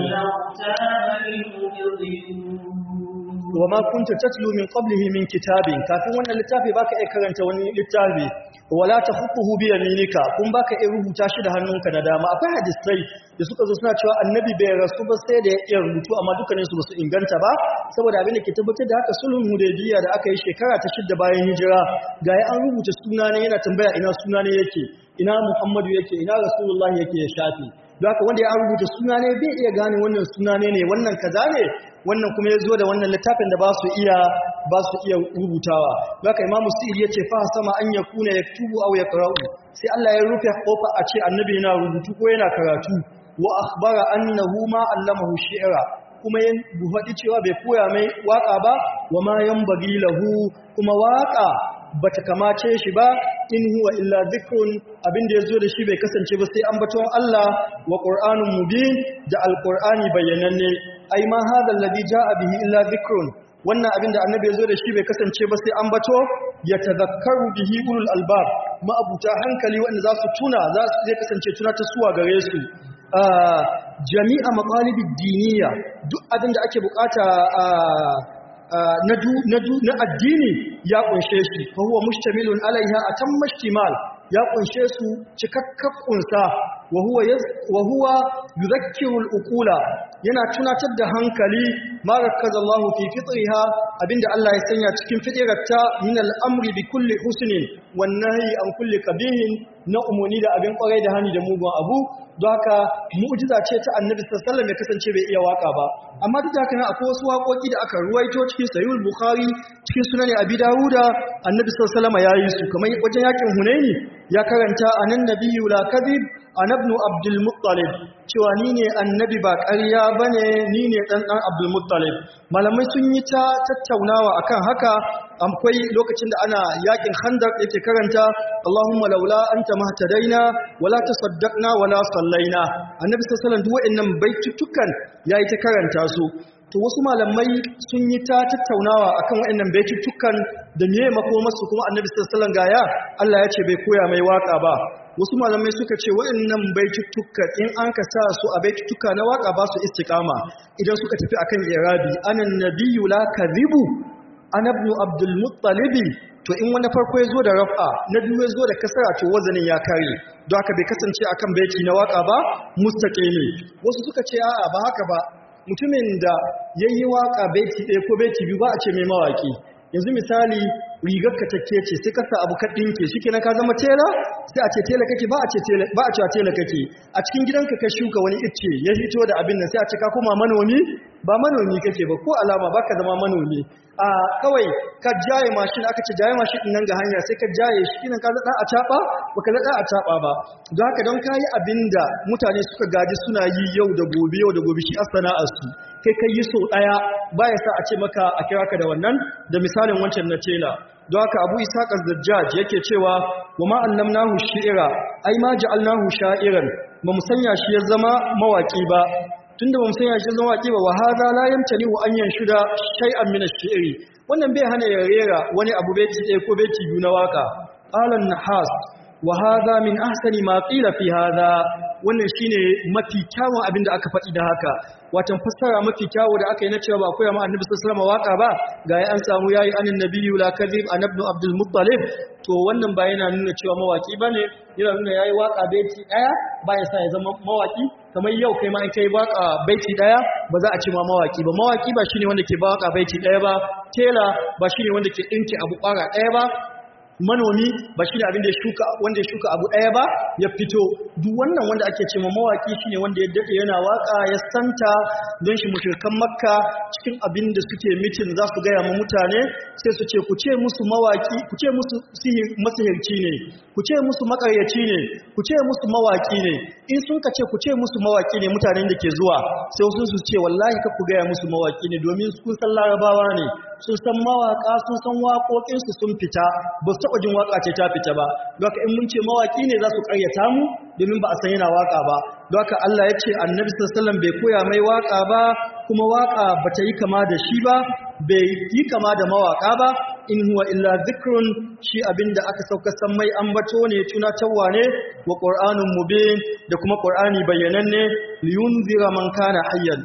المبطلون وما كنت تتلو من قبله من كتاب كافin wannan littafi baka iya karanta wani littafi wala takhutuhu bi yaminika kun baka iya rubuta shi da hannunka na dama akwai hadisai da suka zo suna cewa annabi bai rasu ba sai da ya iya rubutu amma dukkanin su basu inganta ba saboda abin da ke tabbatar da haka sulhun hudaybiya da aka yi shekara ta shidda bayan hijira ga ya an rubuta suna ne yana tambaya ina suna ne yake ina muhammadu yake ina rasulullahi yake ya shafi don haka wanda ya rubuta suna ne bai iya gane wannan suna ne ne wannan kaza ne wannan kuma ya zo da wannan littafin da ba su iya ba su iya rubutawa don haka imamu sa'id ya ce fa sama an ya kuna ya tubu au ya qara'u sai Allah ya rufe kofa a ce annabi yana rubutu ko yana karatu wa akhbara annahu ma allamahu shi'ra kuma ya buhadi cewa bai koya mai waka ba wa ma yanbaghi lahu kuma waka bata kamace shi ba in huwa illa dhikrun abinda yazo da shi bai kasance ba sai ambaton Allah wa qur'anun mubin da alqur'ani bayananne ai ma hadha alladhi jaa bihi illa dhikrun wannan abinda annabi yazo da shi bai kasance ba sai ambato ya tadhakkaru bihi ulul albab ma abuta hankali wanda za su tuna za su zai kasance tuna ta suwa gare su jami'a maqalibid diniya duk abinda ake bukata na addini ya kunshe shi fa huwa mustamilun alaiha atamma ishtimal ya kunshe su cikakken kunsa wa huwa wa huwa yudhakkiru al-uqula yana tunatar da hankali ma rakkazallahu fi fitriha abinda Allah ya sanya cikin fitirarta min al-amri bi kulli husnin wan nahyi an kulli qabihin na umuni da abin kwarai da hani da mugun abu don haka mu'jiza ce ta annabi sallallahu alaihi wasallam ya kasance bai iya waka ba amma duk da haka akwai wasu waƙoƙi da aka ruwaito cikin sahih bukhari cikin sunan abi dawuda annabi sallallahu alaihi wasallam yayi su kamar wajen yakin hunaini ya karanta anan nabiyyu la kadhib ana ibn abdul muttalib cewa ni ne annabi ba ƙarya bane ni ne dan dan abdul muttalib malamai sun yi ta tattaunawa akan haka akwai lokacin da ana yakin khandaq yake karanta Allahumma laula anta mahtadaina wala tasaddaqna wala sallaina annabi sallallahu alaihi wasallam duk wa'annan baitutukan yayi ta karanta su to wasu malamai sun yi ta tattaunawa akan wa'annan baitutukan da meye makomarsu kuma annabi sallallahu alaihi wasallam gaya Allah ya ce bai koya mai waka ba wasu malamai suka ce wa'annan baitutukan in an ka sa su a baitutuka na waka ba su istiqama idan suka tafi akan irabi anan nabiyyu la kadhibu ana ibn abdul muttalib to in wanda farko yazo da raf'a na biyu yazo da kasara to wazanin ya kare don haka bai kasance akan baiti na waka ba mustaqimi wasu suka ce a'a ba haka ba mutumin da yayi waka baiti ɗaya ko baiti biyu ba a ce mai mawaki yanzu misali rigar ka take ce sai ka sa abu ka dinke shikenan ka zama tela sai a ce tela kake ba a ce tela ba a ce tela kake a cikin gidanka ka shuka wani icce ya fito da abin nan sai a ce ka koma manomi ba manomi kake ba ko alama baka zama manomi a kawai ka jaye mashin aka ce jaye mashin din nan ga hanya sai ka jaye shi kinan ka zada a taba baka zada a taba ba don haka don kai abinda mutane suka gaji suna yi yau da gobe yau da gobe shi as-sana'ar su kai kai yi so daya baya sa a ce maka a kira ka da wannan da misalin wancan na tela don haka Abu Ishaq az-Zajjaj yake cewa wa ma allamnahu shi'ra ai ma ja'alnahu sha'iran ba mu sanya shi ya zama mawaki ba tunda ba mu sanya shi ya zama mawaki ba wa hadha la yamtani wa an yanshuda shay'an min ash-shi'ri wannan bai hana ya rera wani abu baiti ɗaya ko baiti biyu na waka qalan nahas wa hadha min ahsani ma qila fi hadha wannan shine mafi kyawun abin da aka faɗi da haka watan fassara mafi kyawu da aka yi na cewa ba koya ma annabi sallallahu alaihi wasallam waka ba ga ya an samu yayi anin nabiyyu la kadhib an ibn abdul muttalib to wannan ba yana nuna cewa mawaki bane yana nuna yayi waka baiti daya ba ya sa ya zama mawaki kamar yau kai ma in kai waka baiti daya ba za a ce ma mawaki ba mawaki ba shine wanda ke ba waka baiti daya ba tela ba shine wanda ke dinki abu kwara daya ba manomi ba shi ne abin da ya shuka wanda ya shuka abu ɗaya ba ya fito duk wannan wanda ake ce ma mawaki shi ne wanda ya daɗe yana waka ya santa don shi mushrikan makka cikin abin da suke mitin za su gaya ma mutane sai su ce ku ce musu mawaki ku ce musu masihirci ne ku ce musu makaryaci ne ku ce musu mawaki ne in sun ka ce ku ce musu mawaki ne mutanen da ke zuwa sai wasu su ce wallahi ka ku gaya musu mawaki ne domin sun san larabawa ne sun san mawaka sun san waƙoƙinsu sun fita ba su taɓa jin waƙa ce ta fita ba don haka in mun ce mawaƙi ne za su ƙaryata mu domin ba a san yana waƙa ba don haka Allah ya ce annabi sallallahu alaihi wasallam bai koya mai waƙa ba kuma waƙa ba ta yi kama da shi ba bai yi kama da mawaƙa ba in huwa illa dhikrun shi abinda aka sauka san mai ambato ne tunatarwa ne wa qur'anun mubin da kuma qur'ani bayyananne liyunzira man kana hayyan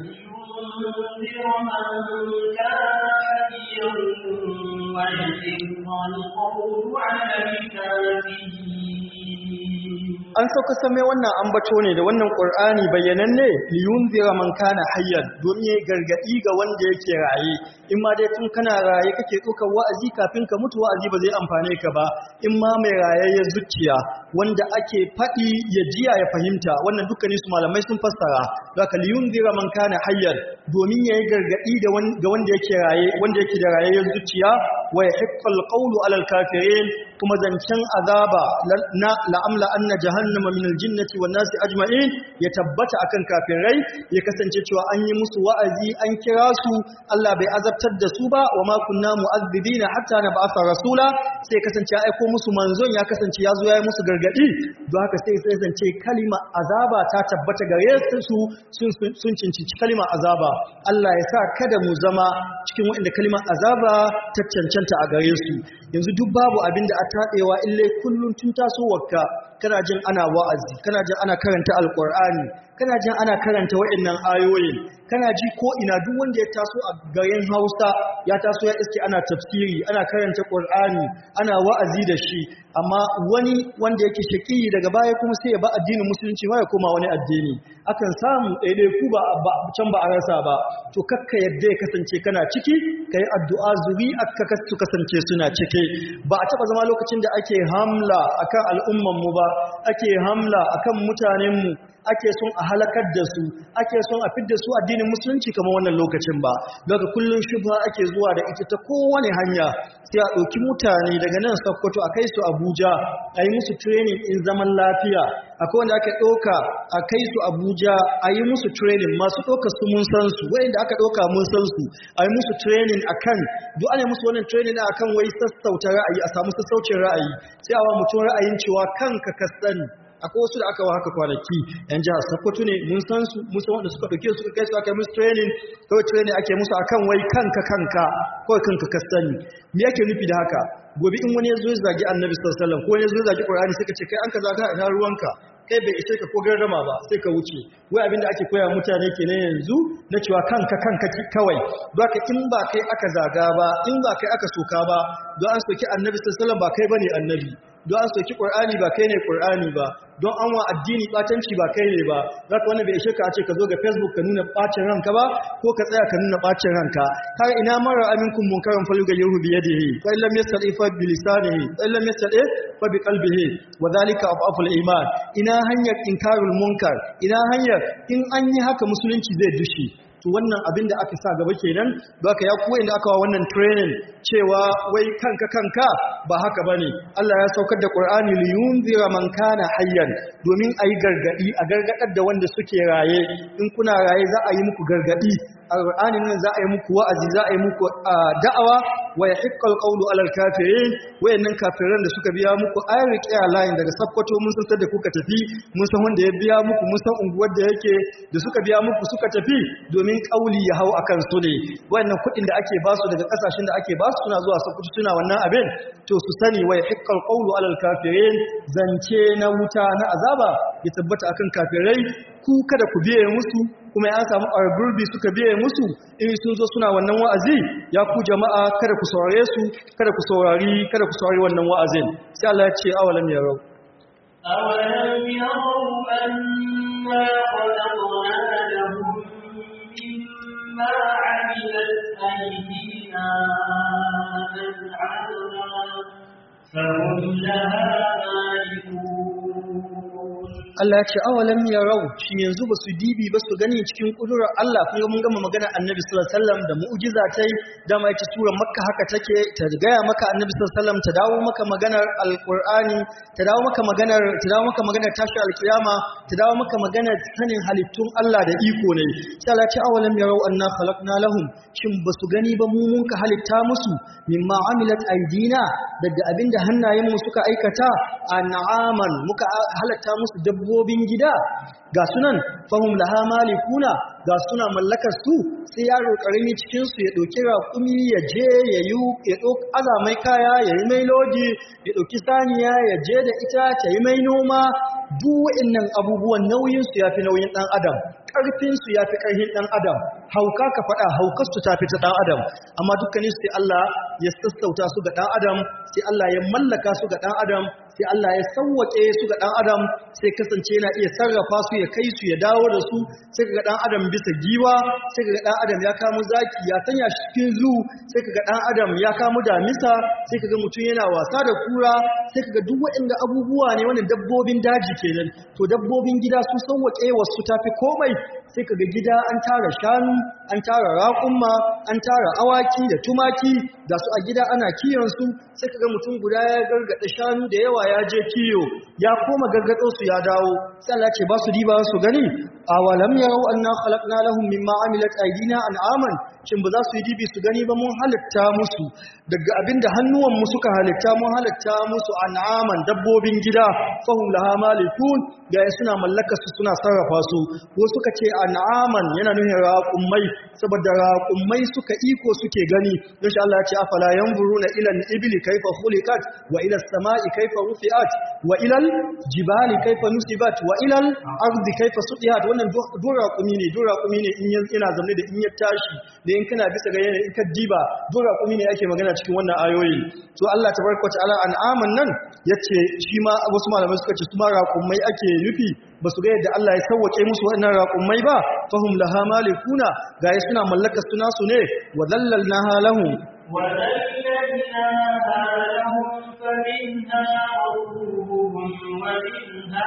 an sauka same wannan ambato ne da wannan qur'ani bayyananne liyunzira man kana hayyan domin ya gargadi ga wanda yake raye in ma dai tun kana raye kake dokar wa'azi kafin ka mutu wa'azi ba zai amfane ka ba in ma mai rayayyar zuciya wanda ake fadi ya jiya ya fahimta wannan dukkanin su malamai sun fassara zaka liyunzira man kana hayyan domin ya gargadi ga wanda yake raye wanda yake da rayayyar zuciya wa yahiqqal qawlu alal kafirin kuma zancen azaba na la'amla anna jahannama min aljinnati wan nasi ajma'in ya tabbata akan kafirai ya kasance cewa an yi musu wa'azi an kira su Allah bai azabtar da su ba wa ma kunna mu'azzibina hatta nab'atha rasula sai kasance aiko musu manzon ya kasance ya zo ya yi musu gargadi don haka sai sai zance kalima azaba ta tabbata gare su sun sun cincinci kalima azaba Allah ya sa kada mu zama cikin waɗanda kalima azaba ta cancanta a gare su yanzu duk babu abin da a taɗewa illai kullum tun tasowarka kana jin ana wa'azi kana jin ana karanta alƙur'ani kana jin ana karanta waɗannan ayoyin kana ji ko ina duk wanda ya taso a garin Hausa ya taso ya iske ana tafsiri ana karanta Qur'ani ana wa'azi da shi amma wani wanda yake shaki daga baya kuma sai ya ba addinin musulunci ma ya koma wani addini akan samu daidai ku ba can ba a rasa ba to kakka yadda ya kasance kana ciki kai addu'a zuri'ar ka su kasance suna ciki ba a taba zama lokacin da ake hamla akan al'umman mu ba ake hamla akan mutanen mu ake son a halakar da su ake son a fidda su addinin musulunci kamar wannan lokacin ba daga kullun shubha ake zuwa da ita ta kowane hanya sai a ɗauki mutane daga nan Sokoto a kai su Abuja a yi musu training in zaman lafiya akwai wanda ake ɗauka a kai su Abuja a yi musu training masu ɗauka su mun san su wayanda aka ɗauka mun san su a yi musu training akan duk ana musu wannan training akan wai sassauta ra'ayi a samu sassaucin ra'ayi sai a wa mutum ra'ayin cewa kanka ka sani akwai wasu da aka wa haka kwanaki yan jihar Sokoto ne mun san su mun san wanda suka dauke su kai su aka musu training kawai training ake musu akan wai kanka kanka kawai kanka ka sani me yake nufi da haka gobe in wani ya zo ya zagi Annabi sallallahu alaihi wasallam ko wani ya zo ya zagi Qur'ani sai ka ce kai an ka zaga ina ruwanka kai bai ishe ka ko gardama ba sai ka wuce wai abinda ake koya mutane kenan yanzu na cewa kanka kanka kawai don haka in ba kai aka zaga ba in ba kai aka soka ba don an soki Annabi sallallahu alaihi wasallam ba kai bane annabi don an soki Qur'ani ba kai ne Qur'ani ba don an wa addini batanci ba kai ne ba zaka wannan bai ishe ka a ce ka zo ga Facebook ka nuna bacin ranka ba ko ka tsaya ka nuna bacin ranka har ina mara aminkum munkaran faluga yahu bi yadihi fa illam yastati fa bi lisanihi fa illam yastati fa bi qalbihi wa dhalika afaful iman ina hanyar inkarul munkar ina hanyar in an yi haka musulunci zai dushi to wannan abin da aka sa gaba kenan baka ya kuwa inda aka wa wannan training cewa wai kanka kanka ba haka bane Allah ya saukar da Qur'ani li yunzira man kana hayyan domin ayi gargadi a gargadar da wanda suke raye in kuna raye za a yi muku gargadi a alqur'anin nan za a yi muku wa'azi za a yi muku da'awa wa yahiqqal qawlu alal kafirin wayannan kafiran da suka biya muku ayar riqiya layin daga sakkwato mun san da kuka tafi mun san wanda ya biya muku mun san unguwar da yake da suka biya muku suka tafi domin kauli ya hau akan su ne wayannan kuɗin da ake basu daga kasashen da ake basu suna zuwa sakkwato suna wannan abin to su sani wa yahiqqal qawlu alal kafirin zance na wuta na azaba ya tabbata akan kafirai ku kada ku biye musu kuma ya samu argurbi suka biye musu in sun zo suna wannan wa'azi ya ku jama'a kada ku saurare su kada ku saurari kada ku saurari wannan wa'azin sai Allah ya ce awalam yarau awalam yarau anna khalaqna lahum mimma 'amilat aydina an'amna fahum laha malikun Allah ya ce awalam yarau shin yanzu basu dibi ba su gani cikin kudurar Allah kuma mun gama magana Annabi sallallahu alaihi wasallam da mu'jiza tai da mai ta sura Makka haka take ta gaya maka Annabi sallallahu alaihi wasallam ta dawo maka maganar alqur'ani ta dawo maka maganar ta dawo maka maganar tashi alkiyama ta dawo maka maganar sanin halittun Allah da iko ne sai Allah ya ce awalam yarau anna khalaqna lahum shin basu gani ba mu mun ka halitta musu mimma amilat aydina daga abinda hannayen mu suka aikata an'aman muka halatta musu dabbobin gida ga sunan fahum laha malikuna ga suna mallakar su sai yaro karami cikin su ya dauki raƙumi ya je ya yi ya dauki azamai kaya ya yi mai lodi ya dauki saniya ya je da ita ta yi mai noma duk wa'annan abubuwan nauyin su yafi nauyin dan adam karfin su yafi karfin dan adam hauka ka fada haukar su tafi ta dan adam amma dukkanin su sai Allah ya sassauta su ga dan adam sai Allah ya mallaka su ga dan adam sai Allah ya sauwake su ga dan adam sai kasance yana iya sarrafa su ya kai su ya dawo da su sai kaga dan adam bisa giwa sai kaga dan adam ya kamo zaki ya sanya shi cikin zu sai kaga dan adam ya kamo damisa sai kaga mutum yana wasa da kura sai kaga duk waɗanda abubuwa ne wannan dabbobin daji kenan to dabbobin gida su sauwake wasu tafi komai sai kaga gida an tara shanu an tara raƙumma an tara awaki da tumaki ga su a gida ana kiyon su sai kaga mutum guda ya gargada shanu da yawa ya je kiyo ya koma gargado su ya dawo sai Allah ce ba su diba su gani awalam yarau anna khalaqna lahum mimma amilat aydina an'aman shin ba za su yi dibi su gani ba mun halitta musu daga abinda hannuwan mu suka halitta mun halitta musu an'aman dabbobin gida fahum laha malikun ga suna mallaka su suna sarrafa su ko suka ce an'aman yana nufin raqummai saboda raqummai suka iko suke gani insha Allah ya ce afala yanzuruna ila al-ibli kayfa khuliqat wa ila as-sama'i kayfa rufi'at wa ila al-jibali kayfa nusibat wa ila al-ardi kayfa sutihat wannan dora kumi ne dora kumi ne in yana zamne da in ya tashi da in kana bisa ga yana in ka diba dora kumi ne yake magana cikin wannan ayoyi to Allah tabaraka ta'ala an'aman nan yace shi ma wasu malamai suka ce su ma raƙummai ake nufi ba su ga yadda Allah ya sauwake musu wannan raƙummai ba fahum laha malikuna ga suna mallaka suna su ne wa dallalnaha lahum wa dallalnaha lahum faminha rakubuhum wa minha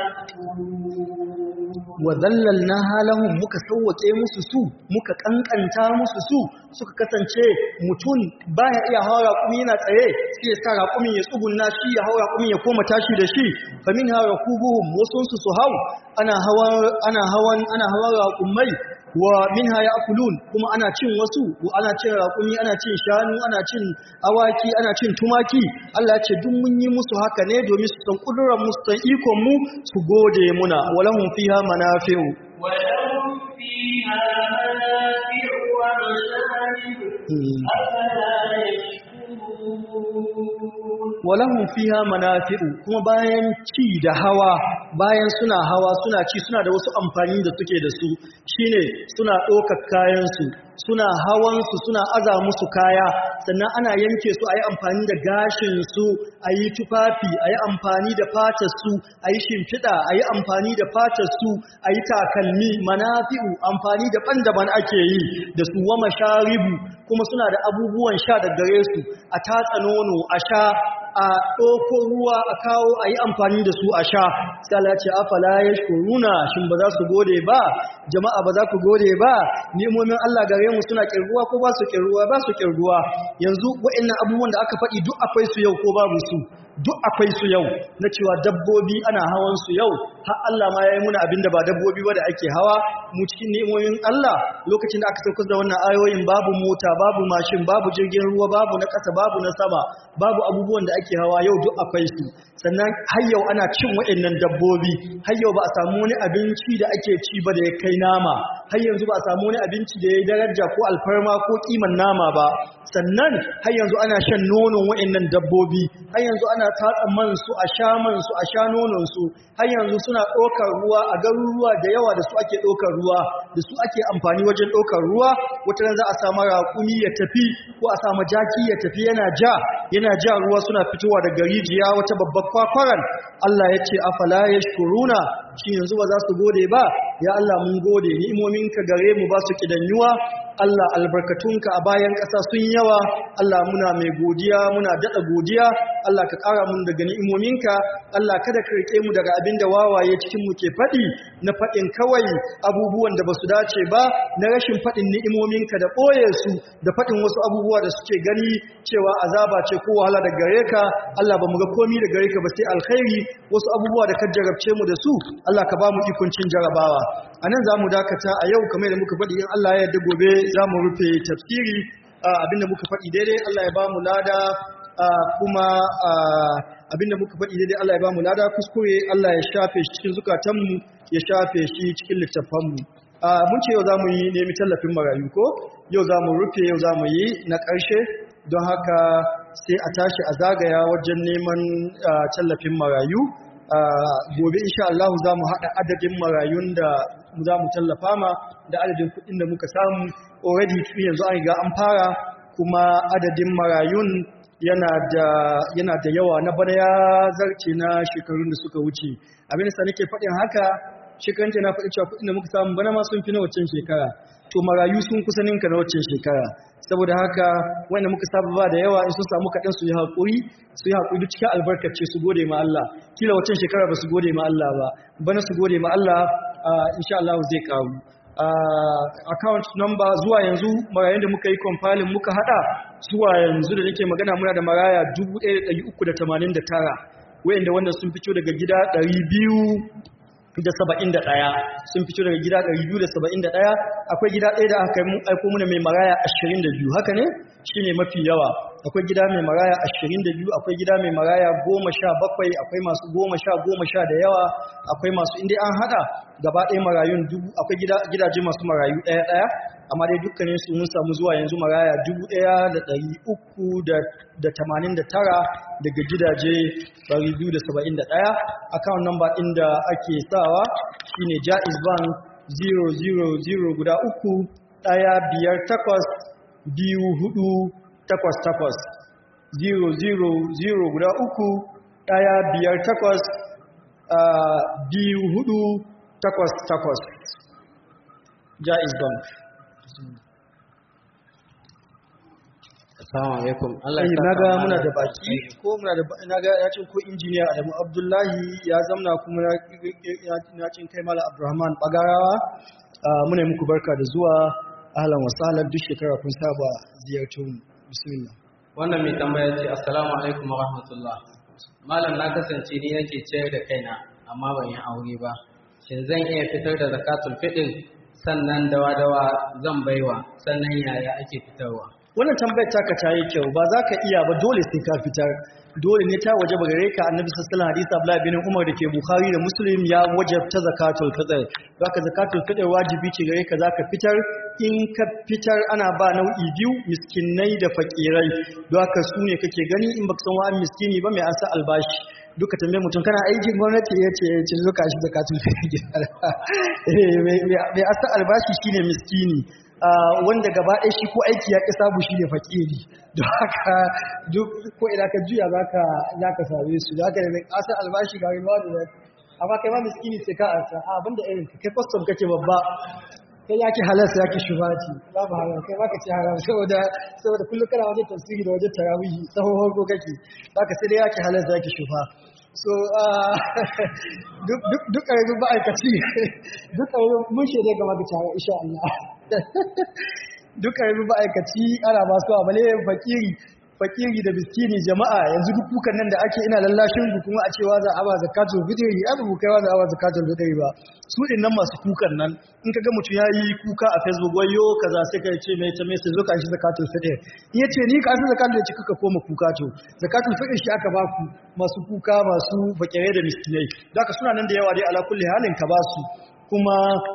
yaqulun wa zallalnaha lahum muka sauwake musu su muka kankanta musu su suka kasance mutum baya iya hawa raƙumi yana tsaye sai ya sa raƙumin ya tsugunna shi ya hawa raƙumin ya koma tashi da shi faminha rakubuhum wasun su su hau ana hawan ana hawan ana hawan raƙumai wa minha ya'kulun kuma ana cin wasu ana cin raƙumi ana cin shanu ana cin awaki ana cin tumaki Allah ya ce duk mun yi musu haka ne domin su san kudurar mu san ikon mu su gode muna walahum fiha manafi'u walahum fiha manafi'u wa masharib afala yashkurun walahum fiha manafi'u kuma bayan ci da hawa bayan suna hawa suna ci suna da wasu amfani da suke da su shine suna ɗaukar kayan su suna hawan su suna aza musu kaya sannan ana yanke su ayi amfani da gashin su ayi tufafi ayi amfani da fatar su ayi shimfida ayi amfani da fatar su ayi takalmi manafi'u amfani daban-daban ake yi da su wa masharibu kuma suna da abubuwan sha da gare su a tatsa nono a sha a ɗauko ruwa a kawo a yi amfani da su a sha sai Allah ce afala yashkuruna shin ba za su gode ba jama'a ba za ku gode ba ni'imomin Allah gare mu suna kirguwa ko ba su kirguwa ba su kirguwa yanzu wa'annan abubuwan da aka faɗi duk akwai su yau ko babu su duk akwai su yau na cewa dabbobi ana hawan su yau har Allah ma yayi muna abinda ba dabbobi ba da ake hawa mu cikin ni'imomin Allah lokacin da aka saukar da wannan ayoyin babu mota babu mashin babu jirgin ruwa babu na ƙasa babu na sama babu abubuwan da ake hawa yau duk akwai su sannan har yau ana cin waɗannan dabbobi har yau ba a samu wani abinci da ake ci ba da ya kai nama har yanzu ba a samu wani abinci da ya yi daraja ko alfarma ko kiman nama ba sannan har yanzu ana shan nonon waɗannan dabbobi har yanzu ana tatsa man su a sha man su a sha nonon su har yanzu suna ɗaukar ruwa a garuruwa da yawa da su ake ɗaukar ruwa da su ake amfani wajen ɗaukar ruwa wata ran za a samu raƙumi ya tafi ko a samu jaki ya tafi yana ja yana ja ruwa suna fitowa daga rijiya wata babbar kwakwaran Allah ya ce afala yashkuruna shi yanzu ba za su gode ba ya Allah mun gode ni'imominka gare mu ba su kidanyuwa Allah albarkatunka a bayan ƙasa sun yawa Allah muna mai godiya muna daɗa godiya Allah ka ƙara mun daga ni'imominka Allah kada ka rike mu daga abin da wawaye cikin mu ke faɗi na faɗin kawai abubuwan da basu dace ba na rashin faɗin ni'imominka da ɓoye su da faɗin wasu abubuwa da suke gani cewa azaba ce ko wahala daga gare ka Allah ba mu ga komai daga gare ka ba sai alkhairi wasu abubuwa da ka jarabce mu da su Allah ka ba mu ikon cin jarabawa anan zamu dakata a yau kamar da muka faɗi in Allah ya yarda gobe zamu rufe tafsiri abinda muka faɗi daidai Allah ya ba mu lada kuma abinda muka faɗi daidai Allah ya ba mu lada kuskure Allah ya shafe shi cikin zukatanmu ya shafe shi cikin littafanmu mun ce yau zamu yi nemi tallafin marayu ko yau zamu rufe yau zamu yi na ƙarshe don haka sai a tashi a zagaya wajen neman tallafin marayu gobe insha Allah za mu haɗa adadin marayun da za mu tallafa ma da adadin kuɗin da muka samu already yanzu an riga an fara kuma adadin marayun yana da yana da yawa na bana ya zarce na shekarun da suka wuce abin da nake faɗin haka shekarun na faɗi cewa kuɗin da muka samu bana ma sun fi na waccan shekara to marayu sun kusa ninka na waccan shekara saboda haka wanda muka saba ba da yawa in sun samu kaɗan su yi haƙuri su yi haƙuri cikin albarkace su gode ma Allah kila waccan shekara ba su gode ma Allah ba bana su gode ma Allah insha Allah zai karu account number zuwa yanzu marayun da muka yi compiling muka hada zuwa yanzu da nake magana muna da maraya dubu ɗaya da ɗari uku da tamanin da tara wayanda wanda sun fito daga gida ɗari biyu da saba'in da ɗaya sun fito daga gida ɗari biyu da saba'in da ɗaya akwai gida ɗaya da aka aiko muna mai maraya ashirin da biyu haka ne shi ne mafi yawa akwai gida mai maraya ashirin da biyu akwai gida mai maraya goma sha bakwai akwai masu goma sha goma sha da yawa akwai masu inda an haɗa gaba ɗaya marayun dubu akwai gidaje masu marayu ɗaya ɗaya amma dai dukkanin su mun samu zuwa yanzu maraya dubu ɗaya da ɗari uku da tamanin da tara daga gidaje ɗari biyu da saba'in da ɗaya account number ɗin da ake sawa shine Jaiz Bank zero zero zero guda uku ɗaya biyar takwas biyu hudu takwas takwas zero zero zero guda uku ɗaya biyar takwas biyu hudu takwas takwas Jaiz Bank. Assalamu alaikum. Allah ya naga muna da baki ko muna da naga ya cin ko injiniya Adamu Abdullahi ya zamna kuma ya cin kai Malam Abdulrahman Bagarawa muna muku barka da zuwa ahlan wa sahlan duk shekara kun saba ziyartar mu bismillah. Wannan mai tambaya ce assalamu alaikum wa rahmatullah. Malam na kasance ni nake ciyar da kaina amma ban yi aure ba. Shin zan iya fitar da zakatul fitr sannan dawa-dawa zan baiwa sannan yaya ake fitarwa? Wannan tambayar taka ta yi kyau ba za ka iya ba dole sai ka fitar dole ne ta waje gare ka annabi sallallahu alaihi wasallam hadisi Abdullah bin Umar dake Bukhari da Muslim ya wajabta zakatul fitr zaka zakatul fitr wajibi ce gare ka zaka fitar in ka fitar ana ba nau'i biyu miskinai da fakirai zaka su ne kake gani in baka san wa'an miskini ba mai asa albashi duka tambaye mutum kana aikin gwamnati yace yace zuka shi zakatul fitr eh mai asa albashi shine miskini wanda gaba ɗaya shi ko aiki ya ƙi sabu shi ne fakiri don haka duk ko idan ka juya za ka same su za ka da mai ƙasar albashi ga riba da zai amma kai ma miskini sai ka asa abin da irin kai kwastom kake babba kai ya ki halarsa ya ki shubati ba ba halar kai ba ka ci haram saboda saboda kullum kana wajen tasiri da wajen tarawihi tsawon harko kake ba ka sai dai ya ki halarsa ya ki shufa so duk ƙarfin ma'aikaci duk ƙarfin mun shaidai gama da tare insha Allah duk ƙarfin ma'aikaci ana ba su abale fakiri fakiri da miskini jama'a yanzu duk kukan nan da ake ina lallashin ku kuma a cewa za a ba zakatul fitri abu ku kaiwa za a ba zakatul fitri ba su din nan masu kukan nan in kaga mutum yayi kuka a Facebook wayo kaza sai ka ce mai ta mai sai zo ka shi zakatul fitri in yace ni ka shi zakatul da kika koma kuka to zakatul fitri shi aka ba ku masu kuka masu fakire da miskinai zaka suna nan da yawa dai ala kulli halin ka ba su kuma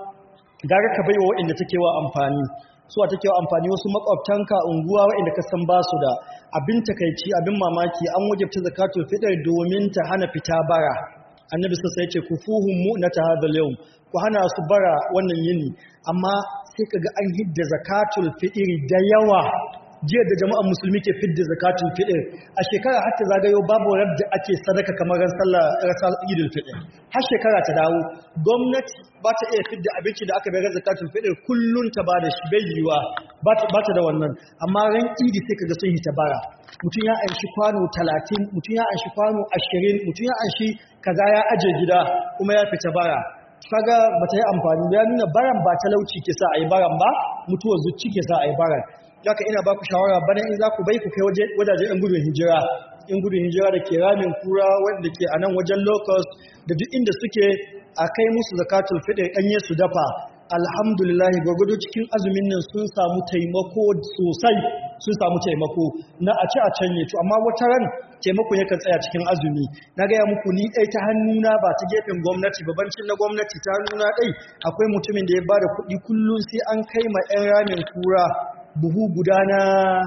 gaga ka baiwa waɗanda take wa amfani su a take wa amfani wasu makwabtanka unguwa waɗanda ka san ba su da abin takaici abin mamaki an wajabta zakatul fitr domin ta hana fita bara annabi sai ya ce kufuhum mu'nata hadha al-yawm ku hana su bara wannan yini amma sai kaga an hidda zakatul fitr da yawa jiya da jama'an musulmi ke fidda zakatul fitr a shekara har ta zagayo babu rabda ake sadaka kamar ran sallah rasal idul fitr har shekara ta dawo gwamnati ba ta iya fidda abinci da aka bayar zakatul fitr kullun ta bada shi bai yiwa ba ta ba ta da wannan amma ran idi sai kaga sun hita bara mutun ya anshi kwano talatin mutun ya anshi kwano ashirin mutun ya anshi kaza ya aje gida kuma ya fita bara kaga bata yi amfani ya nuna baran ba talauci ke sa ayi baran ba mutuwar zuci ke sa ayi baran haka ina baku shawara bana in za ku bai ku kai wajaje in gudun hijira in gudun hijira da ke ramin kura wanda ke a nan wajen locust da duk inda suke a kai musu zakatul fitr danye su dafa alhamdulillah gwagwado cikin azumin nan sun samu taimako sosai sun samu taimako na a ci a canye to amma wata ran taimako yakan tsaya cikin azumi na gaya muku ni ɗai ta hannuna ba ta gefen gwamnati babancin na gwamnati ta hannuna ɗai akwai mutumin da ya bada kuɗi kullum sai an kai ma 'yan ramin kura buhu guda na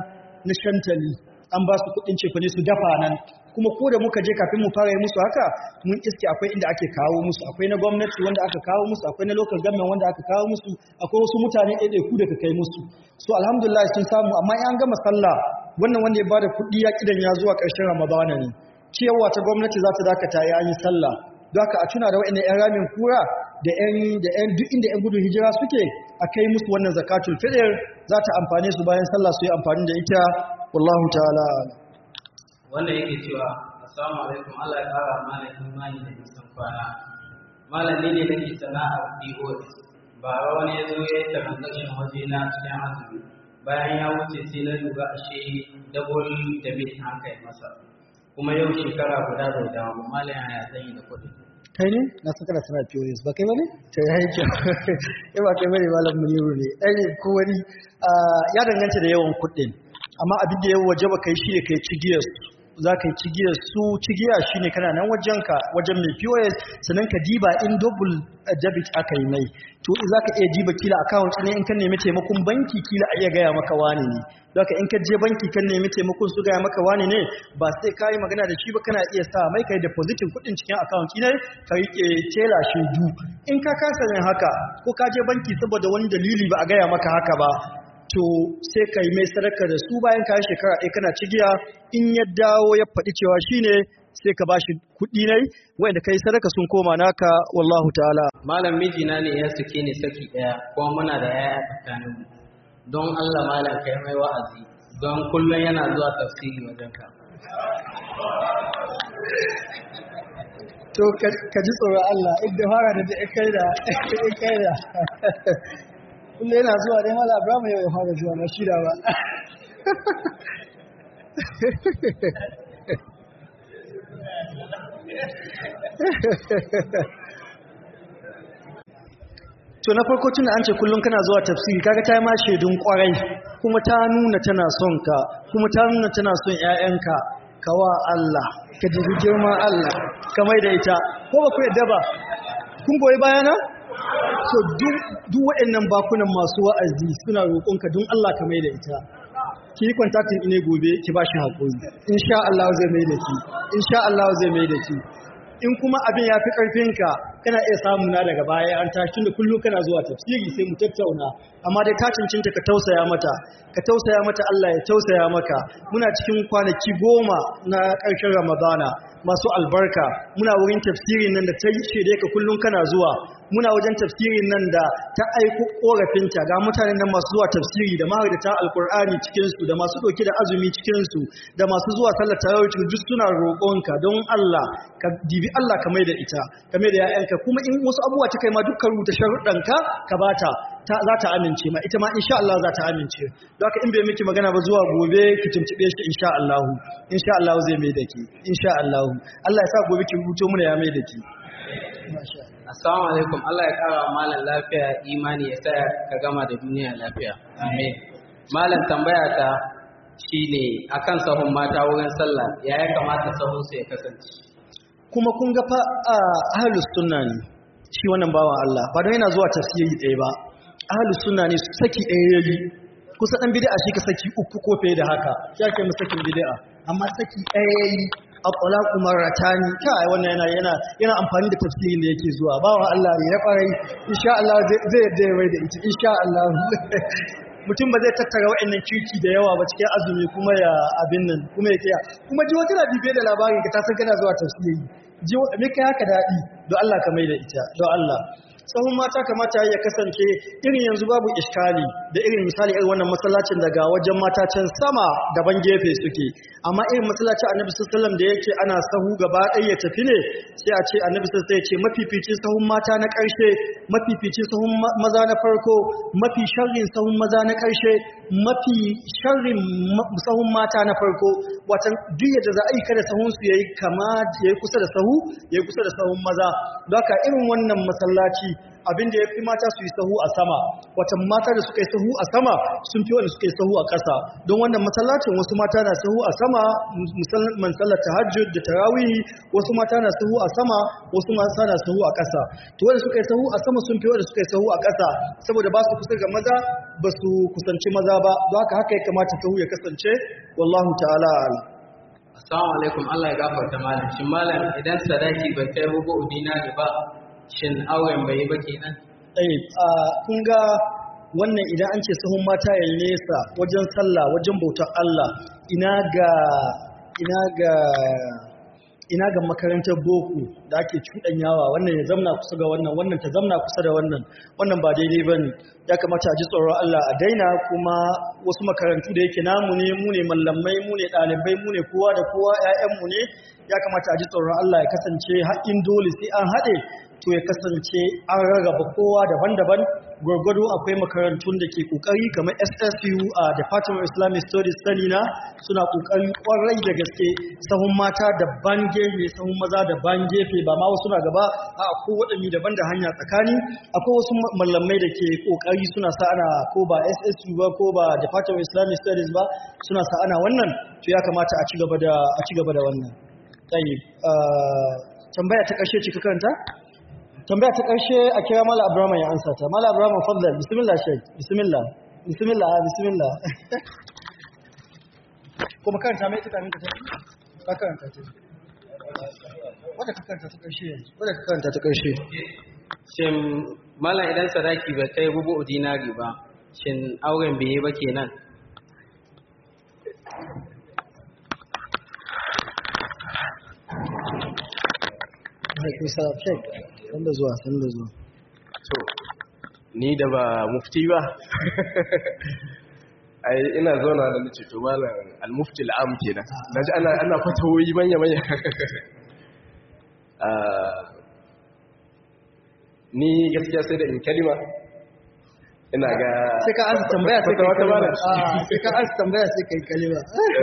na shantali an ba su kudin cefane su dafa nan kuma ko da muka je kafin mu fara yi musu haka mun iske akwai inda ake kawo musu akwai na gwamnati wanda aka kawo musu akwai na local government wanda aka kawo musu akwai wasu mutane ɗaiɗai ku da ka kai musu so alhamdulillah sun samu amma in an gama sallah wannan wanda ya bada kuɗi ya kidan ya zuwa ƙarshen ramadana ne ciyarwa ta gwamnati za ta dakata ya yi sallah don haka a tuna da waɗannan 'yan ramin kura da 'yan duk inda 'yan gudun hijira suke a kai musu wannan zakatul fitr za ta amfane su bayan sallah su yi amfani da ita wallahu ta'ala wanda yake cewa assalamu alaikum Allah ya kara mana imani da nisan kwana malami ne nake sana'ar P O S ba wani ya zo ya yi transaction waje na cikin azumi bayan ya wuce sai na duba ashe double debit an kai masa kuma yau shekara guda bai dawo malam ya zan yi da kuɗi kai ne na saka da sana P O S ba kai bane to yayi kyau eh ba kai bane malam Muniru ne ai ko wani ya danganta da yawan kuɗin amma abin da ya waje ba kai shi ne kai cigiyar za ka yi cigiyar su cigiya shi ne kana nan wajenka wajen mai P O S sannan ka diba in double debit aka yi mai to za ka iya diba kila account ne in ka nemi taimakon banki kila a iya gaya maka wani ne za ka in ka je banki kan nemi taimakon su gaya maka wani ne ba sai ka yi magana da shi ba kana iya sa mai ka yi depositin kuɗin cikin account ne ka riƙe tela shaidu in ka kasa yin haka ko ka je banki saboda wani dalili ba a gaya maka haka ba to sai ka yi mai sadaka da su bayan kayan shekara ɗaya kana cigiya in ya dawo ya faɗi cewa shi ne sai ka ba shi kuɗi ne wanda ka yi sadaka sun koma naka wallahu ta'ala malam mijina ne ya suke ni saki ɗaya kuma muna da yaya tsakaninmu don Allah malam kai mai wa'azi don kullum yana zuwa tafsiri wajen ka to ka ji tsoron Allah inda fara da kai da kai da kullum yana zuwa dai mala abraham yau ya fara zuwa na shida ba to na farko tun an ce kullum kana zuwa tafsiri kaga ta yi ma shaidun kwarai kuma ta nuna tana son ka kuma ta nuna tana son ƴaƴanka kawa Allah ka jibi girman Allah ka mai da ita ko ba ku yadda ba kun goyi bayana so duk waɗannan bakunan masu wa'azi suna roƙonka don Allah ka mai da ita ki yi kontaktin ine gobe ki ba shi haƙuri insha Allah zai mai da ki insha Allah zai mai da ki in kuma abin ya fi ƙarfinka kana iya samu na daga baya an tashi da kullum kana zuwa tafsiri sai mu tattauna amma dai ta cincinta ka tausaya mata ka tausaya mata Allah ya tausaya maka muna cikin kwanaki goma na ƙarshen Ramadana masu albarka muna wurin tafsirin nan da ta yi shede ka kullum kana zuwa muna wajen tafsirin nan da ta aiko korafinta ga mutanen nan masu zuwa tafsiri da mahaifata alkur'ani cikinsu da masu ɗauki da azumi cikinsu da masu zuwa sallar tarawih duk suna roƙonka don Allah ka dibi Allah ka mai da ita ka mai da ‘ya'yanka kuma in wasu abubuwa ta kai ma dukkan rubuta sharuɗanka ka bata za ta amince ma ita ma insha Allah za ta amince don haka in bai miki magana ba zuwa gobe ki tuntube shi insha Allah insha Allah zai mai da ki insha Allah Allah ya sa gobe ki rubuto muna ya mai da ki masha Allah. Assalamu alaikum. Allah ya kara wa malam lafiya imani ya sa ka gama da duniya lafiya. Amin. Malam tambaya ta shine akan sahun mata wurin sallah ya ya kamata sahun su ya kasance. Kuma kun ga fa ahlus sunna ne shi wannan bawan Allah ba don yana zuwa tafsiri ɗaya ba. Ahlus sunna ne saki ɗaya yayi. Kusa dan bid'a shi ka saki uku ko fiye da haka. Shi ake mu sakin bid'a amma saki ɗaya yayi. At-talaqu marratani kai wannan yana yana yana amfani da tafsirin da yake zuwa bawa Allah ne ya farai insha Allah zai zai mai da ita insha Allah mutum ba zai tattara wa'annan kirki da yawa ba cikin azumi kuma ya abin nan kuma ya kiya kuma ji wata bibe da labarin ka ta san kana zuwa tafsiri ji me kai haka dadi don Allah ka mai da ita don Allah sahun mata kamata ya kasance irin yanzu babu iskali da irin misali irin wannan masallacin daga wajen mata can sama daban gefe suke amma irin masallacin annabi sallallahu alaihi wasallam da yake ana sahu gaba ɗaya ya tafi ne sai a ce annabi sallallahu alaihi wasallam ya ce mafificin sahun mata na ƙarshe mafificin sahun maza na farko mafi sharrin sahun maza na ƙarshe mafi sharrin sahun mata na farko watan duk yadda za a yi kada sahun su yayi kama yayi kusa da sahu yayi kusa da sahun maza don haka irin wannan masallaci abinda ya fi mata su yi sahu a sama watan mata da suka yi sahu a sama sun fi wanda suka yi sahu a ƙasa don wannan masallacin wasu mata na sahu a sama musamman sallar tahajjud da tarawih wasu mata na sahu a sama wasu mata na sahu a ƙasa to wanda suka yi sahu a sama sun fi wanda suka yi sahu a ƙasa saboda ba su kusa ga maza ba su kusanci maza ba don haka haka ya kamata sahu ya kasance wallahu ta'ala a'lam. Assalamu alaikum. Allah ya gafarta malam. Shin malam idan sadaki bai kai rubu dinari ba shin auren bai ba kenan? Eh a kun ga wannan idan an ce sahun mata yayin nesa wajen sallah wajen bautar Allah ina ga ina ga ina ga makarantar boko da ake cuɗanyawa wannan ya zamna kusa ga wannan wannan ta zamna kusa da wannan wannan ba daidai bane ya kamata a ji tsoron Allah a daina kuma wasu makarantu da yake namu ne mu ne mallamai mu ne ɗalibai mu ne kowa da kowa ƴaƴanmu ne ya kamata a ji tsoron Allah ya kasance haƙin dole sai an haɗe to ya kasance an rarraba kowa daban-daban gwargwado akwai makarantun da ke kokari kamar S S U a Department of Islamic Studies sani na suna kokari kwarai da gaske sahun mata daban gefe sahun maza daban gefe ba ma wasu na gaba a ko wadanni daban da hanya tsakani akwai wasu mallamai da ke kokari suna sa ana ko ba S S U ba ko ba Department of Islamic Studies ba suna sa ana wannan to ya kamata a ci gaba da a ci gaba da wannan tayyib tambaya ta karshe ce ka karanta tambaya ta ƙarshe a kira Mala Abraham ya ansa ta. Mala Abraham fadlan bismillah Sheikh bismillah bismillah bismillah kuma karanta mai tuka ninka ta ka karanta ta wanda ka karanta ta ƙarshe yanzu wanda ka karanta ta ƙarshe shin malam idan sadaki bai kai rubu dinari ba shin auren bai yi ba kenan? Alaikum salam Sheikh sanda zuwa sanda zuwa to ni da ba mufti ba ai ina zauna da nace to malam al-mufti al-am kenan naji ana ana fatawoyi manya manya ni gaskiya sai da in kalima ina ga sai ka ansa tambaya sai kai kalima a sai ka ansa tambaya sai kai kalima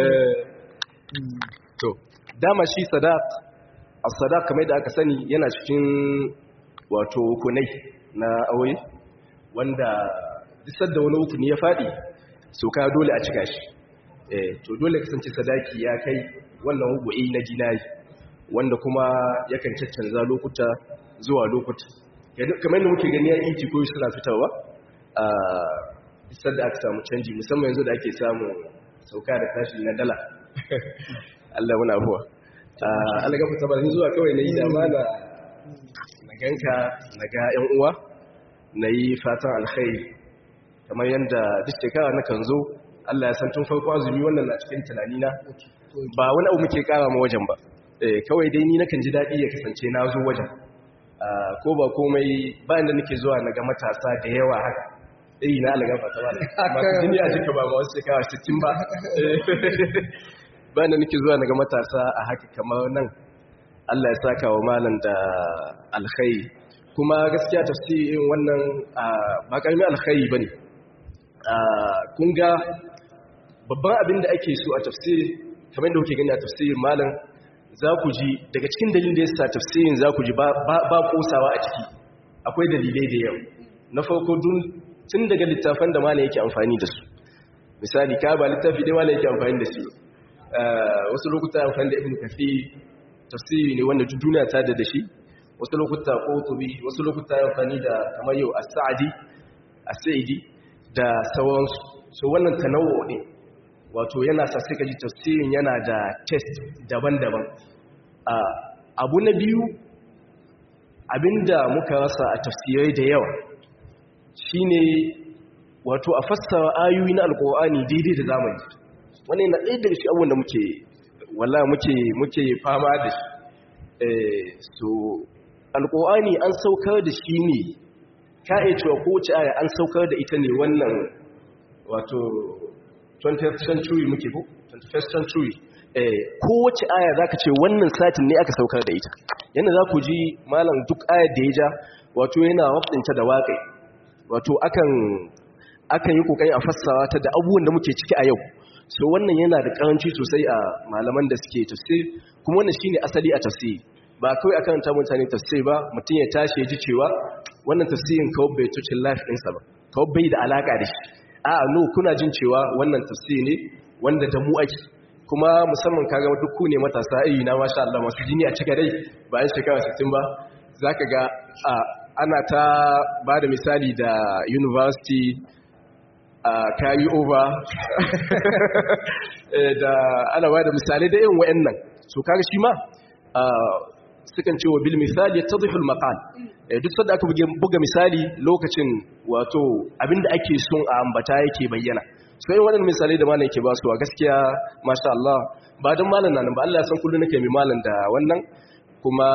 to dama shi sadaq as-sadaq kamar da aka sani yana cikin wato hukunai na aure wanda duk da wani hukuni ya fadi so ka dole a cika shi eh to dole kasance sadaki ya kai wannan hukumi na dinari wanda kuma yakan caccanza lokuta zuwa lokuta kamar da muke gani ya inci ko suna fitawa a isar da aka samu canji musamman yanzu da ake samu sauka da tashi na dala Allah muna afuwa Allah gafa tabarin zuwa kawai na yi dama na na ganka na ga yan uwa na yi fatan alkhairi kamar yadda duk shekara na kan zo Allah ya san tun farko azumi wannan na cikin tunanina ba wani abu muke kara ma wajen ba kawai dai ni na kan ji daɗi ya kasance na zo wajen ko ba komai bayan da nake zuwa naga matasa da yawa haka eh na algafa ta bala masu jini a jika ba ba wasu shekara sittin ba bayan da nake zuwa naga matasa a haka kamar nan Allah ya saka wa malam da alkhairi kuma gaskiya tafsirin wannan ba karamin alkhairi bane kun ga babban abin da ake so a tafsiri kamar da kuke gani a tafsirin malam za ku ji daga cikin dalilin da ya sa tafsirin za ku ji ba kosawa a ciki akwai dalilai da yau na farko tun daga littafan da malam yake amfani da su misali ka ba littafi dai malam yake amfani da su wasu lokuta amfani da ibn kathir tafsiri ne wanda duniya ta da shi wasu lokuta qurtubi wasu lokuta amfani da kamar yau as-sa'di as-sa'idi da sauransu so wannan tanawwu ne wato yana sa sai kaji tafsirin yana da test daban-daban abu na biyu abinda muka rasa a tafsirai da yawa shine wato a fassara ayoyi na alkur'ani daidai da zamani wannan yana ɗaya daga shi abubuwan da muke wala muke muke fama da shi so alkur'ani an saukar da shi ne ka iya cewa kowace aya an saukar da ita ne wannan wato twentieth century muke ko twenty-first century eh kowace aya zaka ce wannan satin ne aka saukar da ita yana za ku ji malam duk ayar da ya ja wato yana wafdinta da waƙai wato akan akan yi kokari a fassara ta da abubuwan da muke ciki a yau so wannan yana da karanci sosai a malaman da suke tafsir kuma wannan shine asali a tafsir ba kawai akan ta mutane tafsir ba mutum ya tashi ya ji cewa wannan tafsirin kawai bai tuci life ɗinsa ba kawai bai da alaka da shi a no kuna jin cewa wannan tafsiri ne wanda da mu ake kuma musamman kaga duk ku ne matasa iri na masha Allah masu jini a cika dai bayan shekara sittin ba zaka ga ana ta bada misali da university carry over da ana bada misali da irin wayannan so kaga shi ma sukan ce wa bil misali yatadhihul maqal duk sanda aka buga misali lokacin wato abinda ake son a ambata yake bayyana so yin wannan misali da malam yake ba su a gaskiya masha Allah ba dan malam nan ba Allah ya san kullu nake mai malam da wannan kuma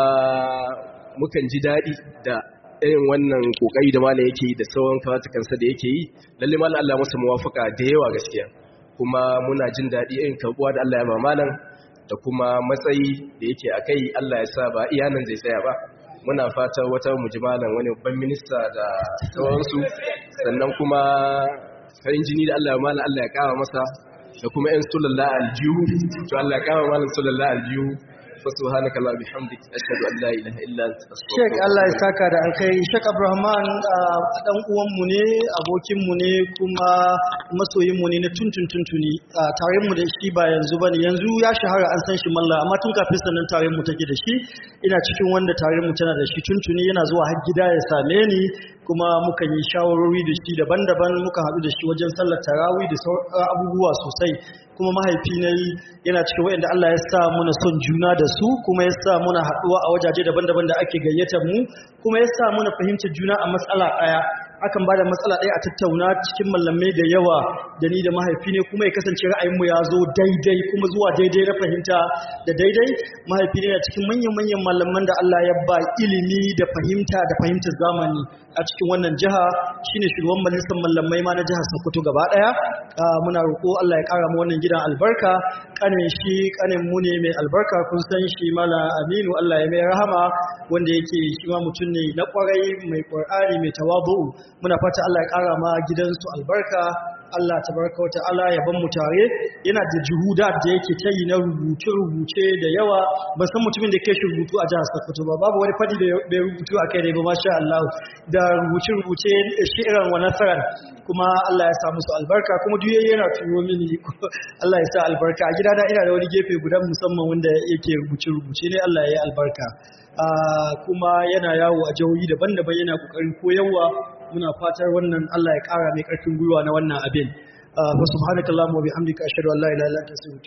mukan ji dadi da irin wannan kokari da malam yake da sauran karatukansa da yake yi lalle malam Allah masa muwafaka da yawa gaskiya kuma muna jin dadi irin karbuwa da Allah ya ba malam da kuma matsayi da yake akai Allah ya sa ba iya nan zai tsaya ba muna fatan wata mujimalan wani babban minista da sauransu sannan kuma farin jini da Allah ya mala Allah ya kawo masa da kuma yan sallallahu aljihu to Allah ya kawo malan sallallahu aljihu fa subhanaka la bihamdik ashhadu an la ilaha illa anta astaghfiruka Sheikh Allah ya saka da alkai Sheikh Abdulrahman dan uwan mu ne abokin mu ne kuma masoyin mu ne na tuntun tuntuni tare mu da shi ba yanzu bane yanzu ya shahara an san shi malla amma tun kafin sannan tare mu take da shi ina cikin wanda tare mu tana da shi tuntuni yana zuwa har gida ya same ni kuma muka yi shawarori da shi daban-daban muka haɗu da shi wajen sallar tarawih da sauran abubuwa sosai kuma mahaifi ne yana cikin wayanda Allah ya sa muna son juna da su kuma ya sa muna haɗuwa a wajaje daban-daban da ake gayyatar mu kuma ya sa muna fahimtar juna a matsala ɗaya akan bada matsala ɗaya a tattauna cikin mallamai da yawa da ni da mahaifi ne kuma ya kasance ra'ayinmu ya zo daidai kuma zuwa daidai na fahimta da daidai mahaifi ne na cikin manyan-manyan malaman da Allah ya ba ilimi da fahimta da fahimtar zamani a cikin wannan jiha shine shugaban majalisar mallamai ma na jihar Sokoto gaba ɗaya muna roƙo Allah ya ƙara mu wannan gidan albarka kanin shi kanin mu ne mai albarka kun san shi mala Aminu Allah ya mai rahama wanda yake shi ma mutum ne na kwarai mai Qur'ani mai tawazu muna fata Allah ya ƙara ma gidansu albarka Allah tabaraka wata'ala ya ban mu tare yana da juhudat da yake ta yi na rubuce-rubuce da yawa ban san mutumin da ke shi rubutu a jihar Sokoto ba babu wani fadi da ya rubutu a kai ne ba masha Allah da rubuce-rubuce shi'iran wa nasaran kuma Allah ya sa musu albarka kuma duk yana turo mini Allah ya sa albarka a gidana ina da wani gefe guda musamman wanda yake rubuce-rubuce ne Allah ya yi albarka kuma yana yawo a jihohi daban-daban yana kokarin koyarwa muna fatar wannan Allah ya ƙara mai ƙarfin gwiwa na wannan abin. Wa subhanakallahumma wa bihamdika ashhadu an la ilaha illa anta astaghfiruka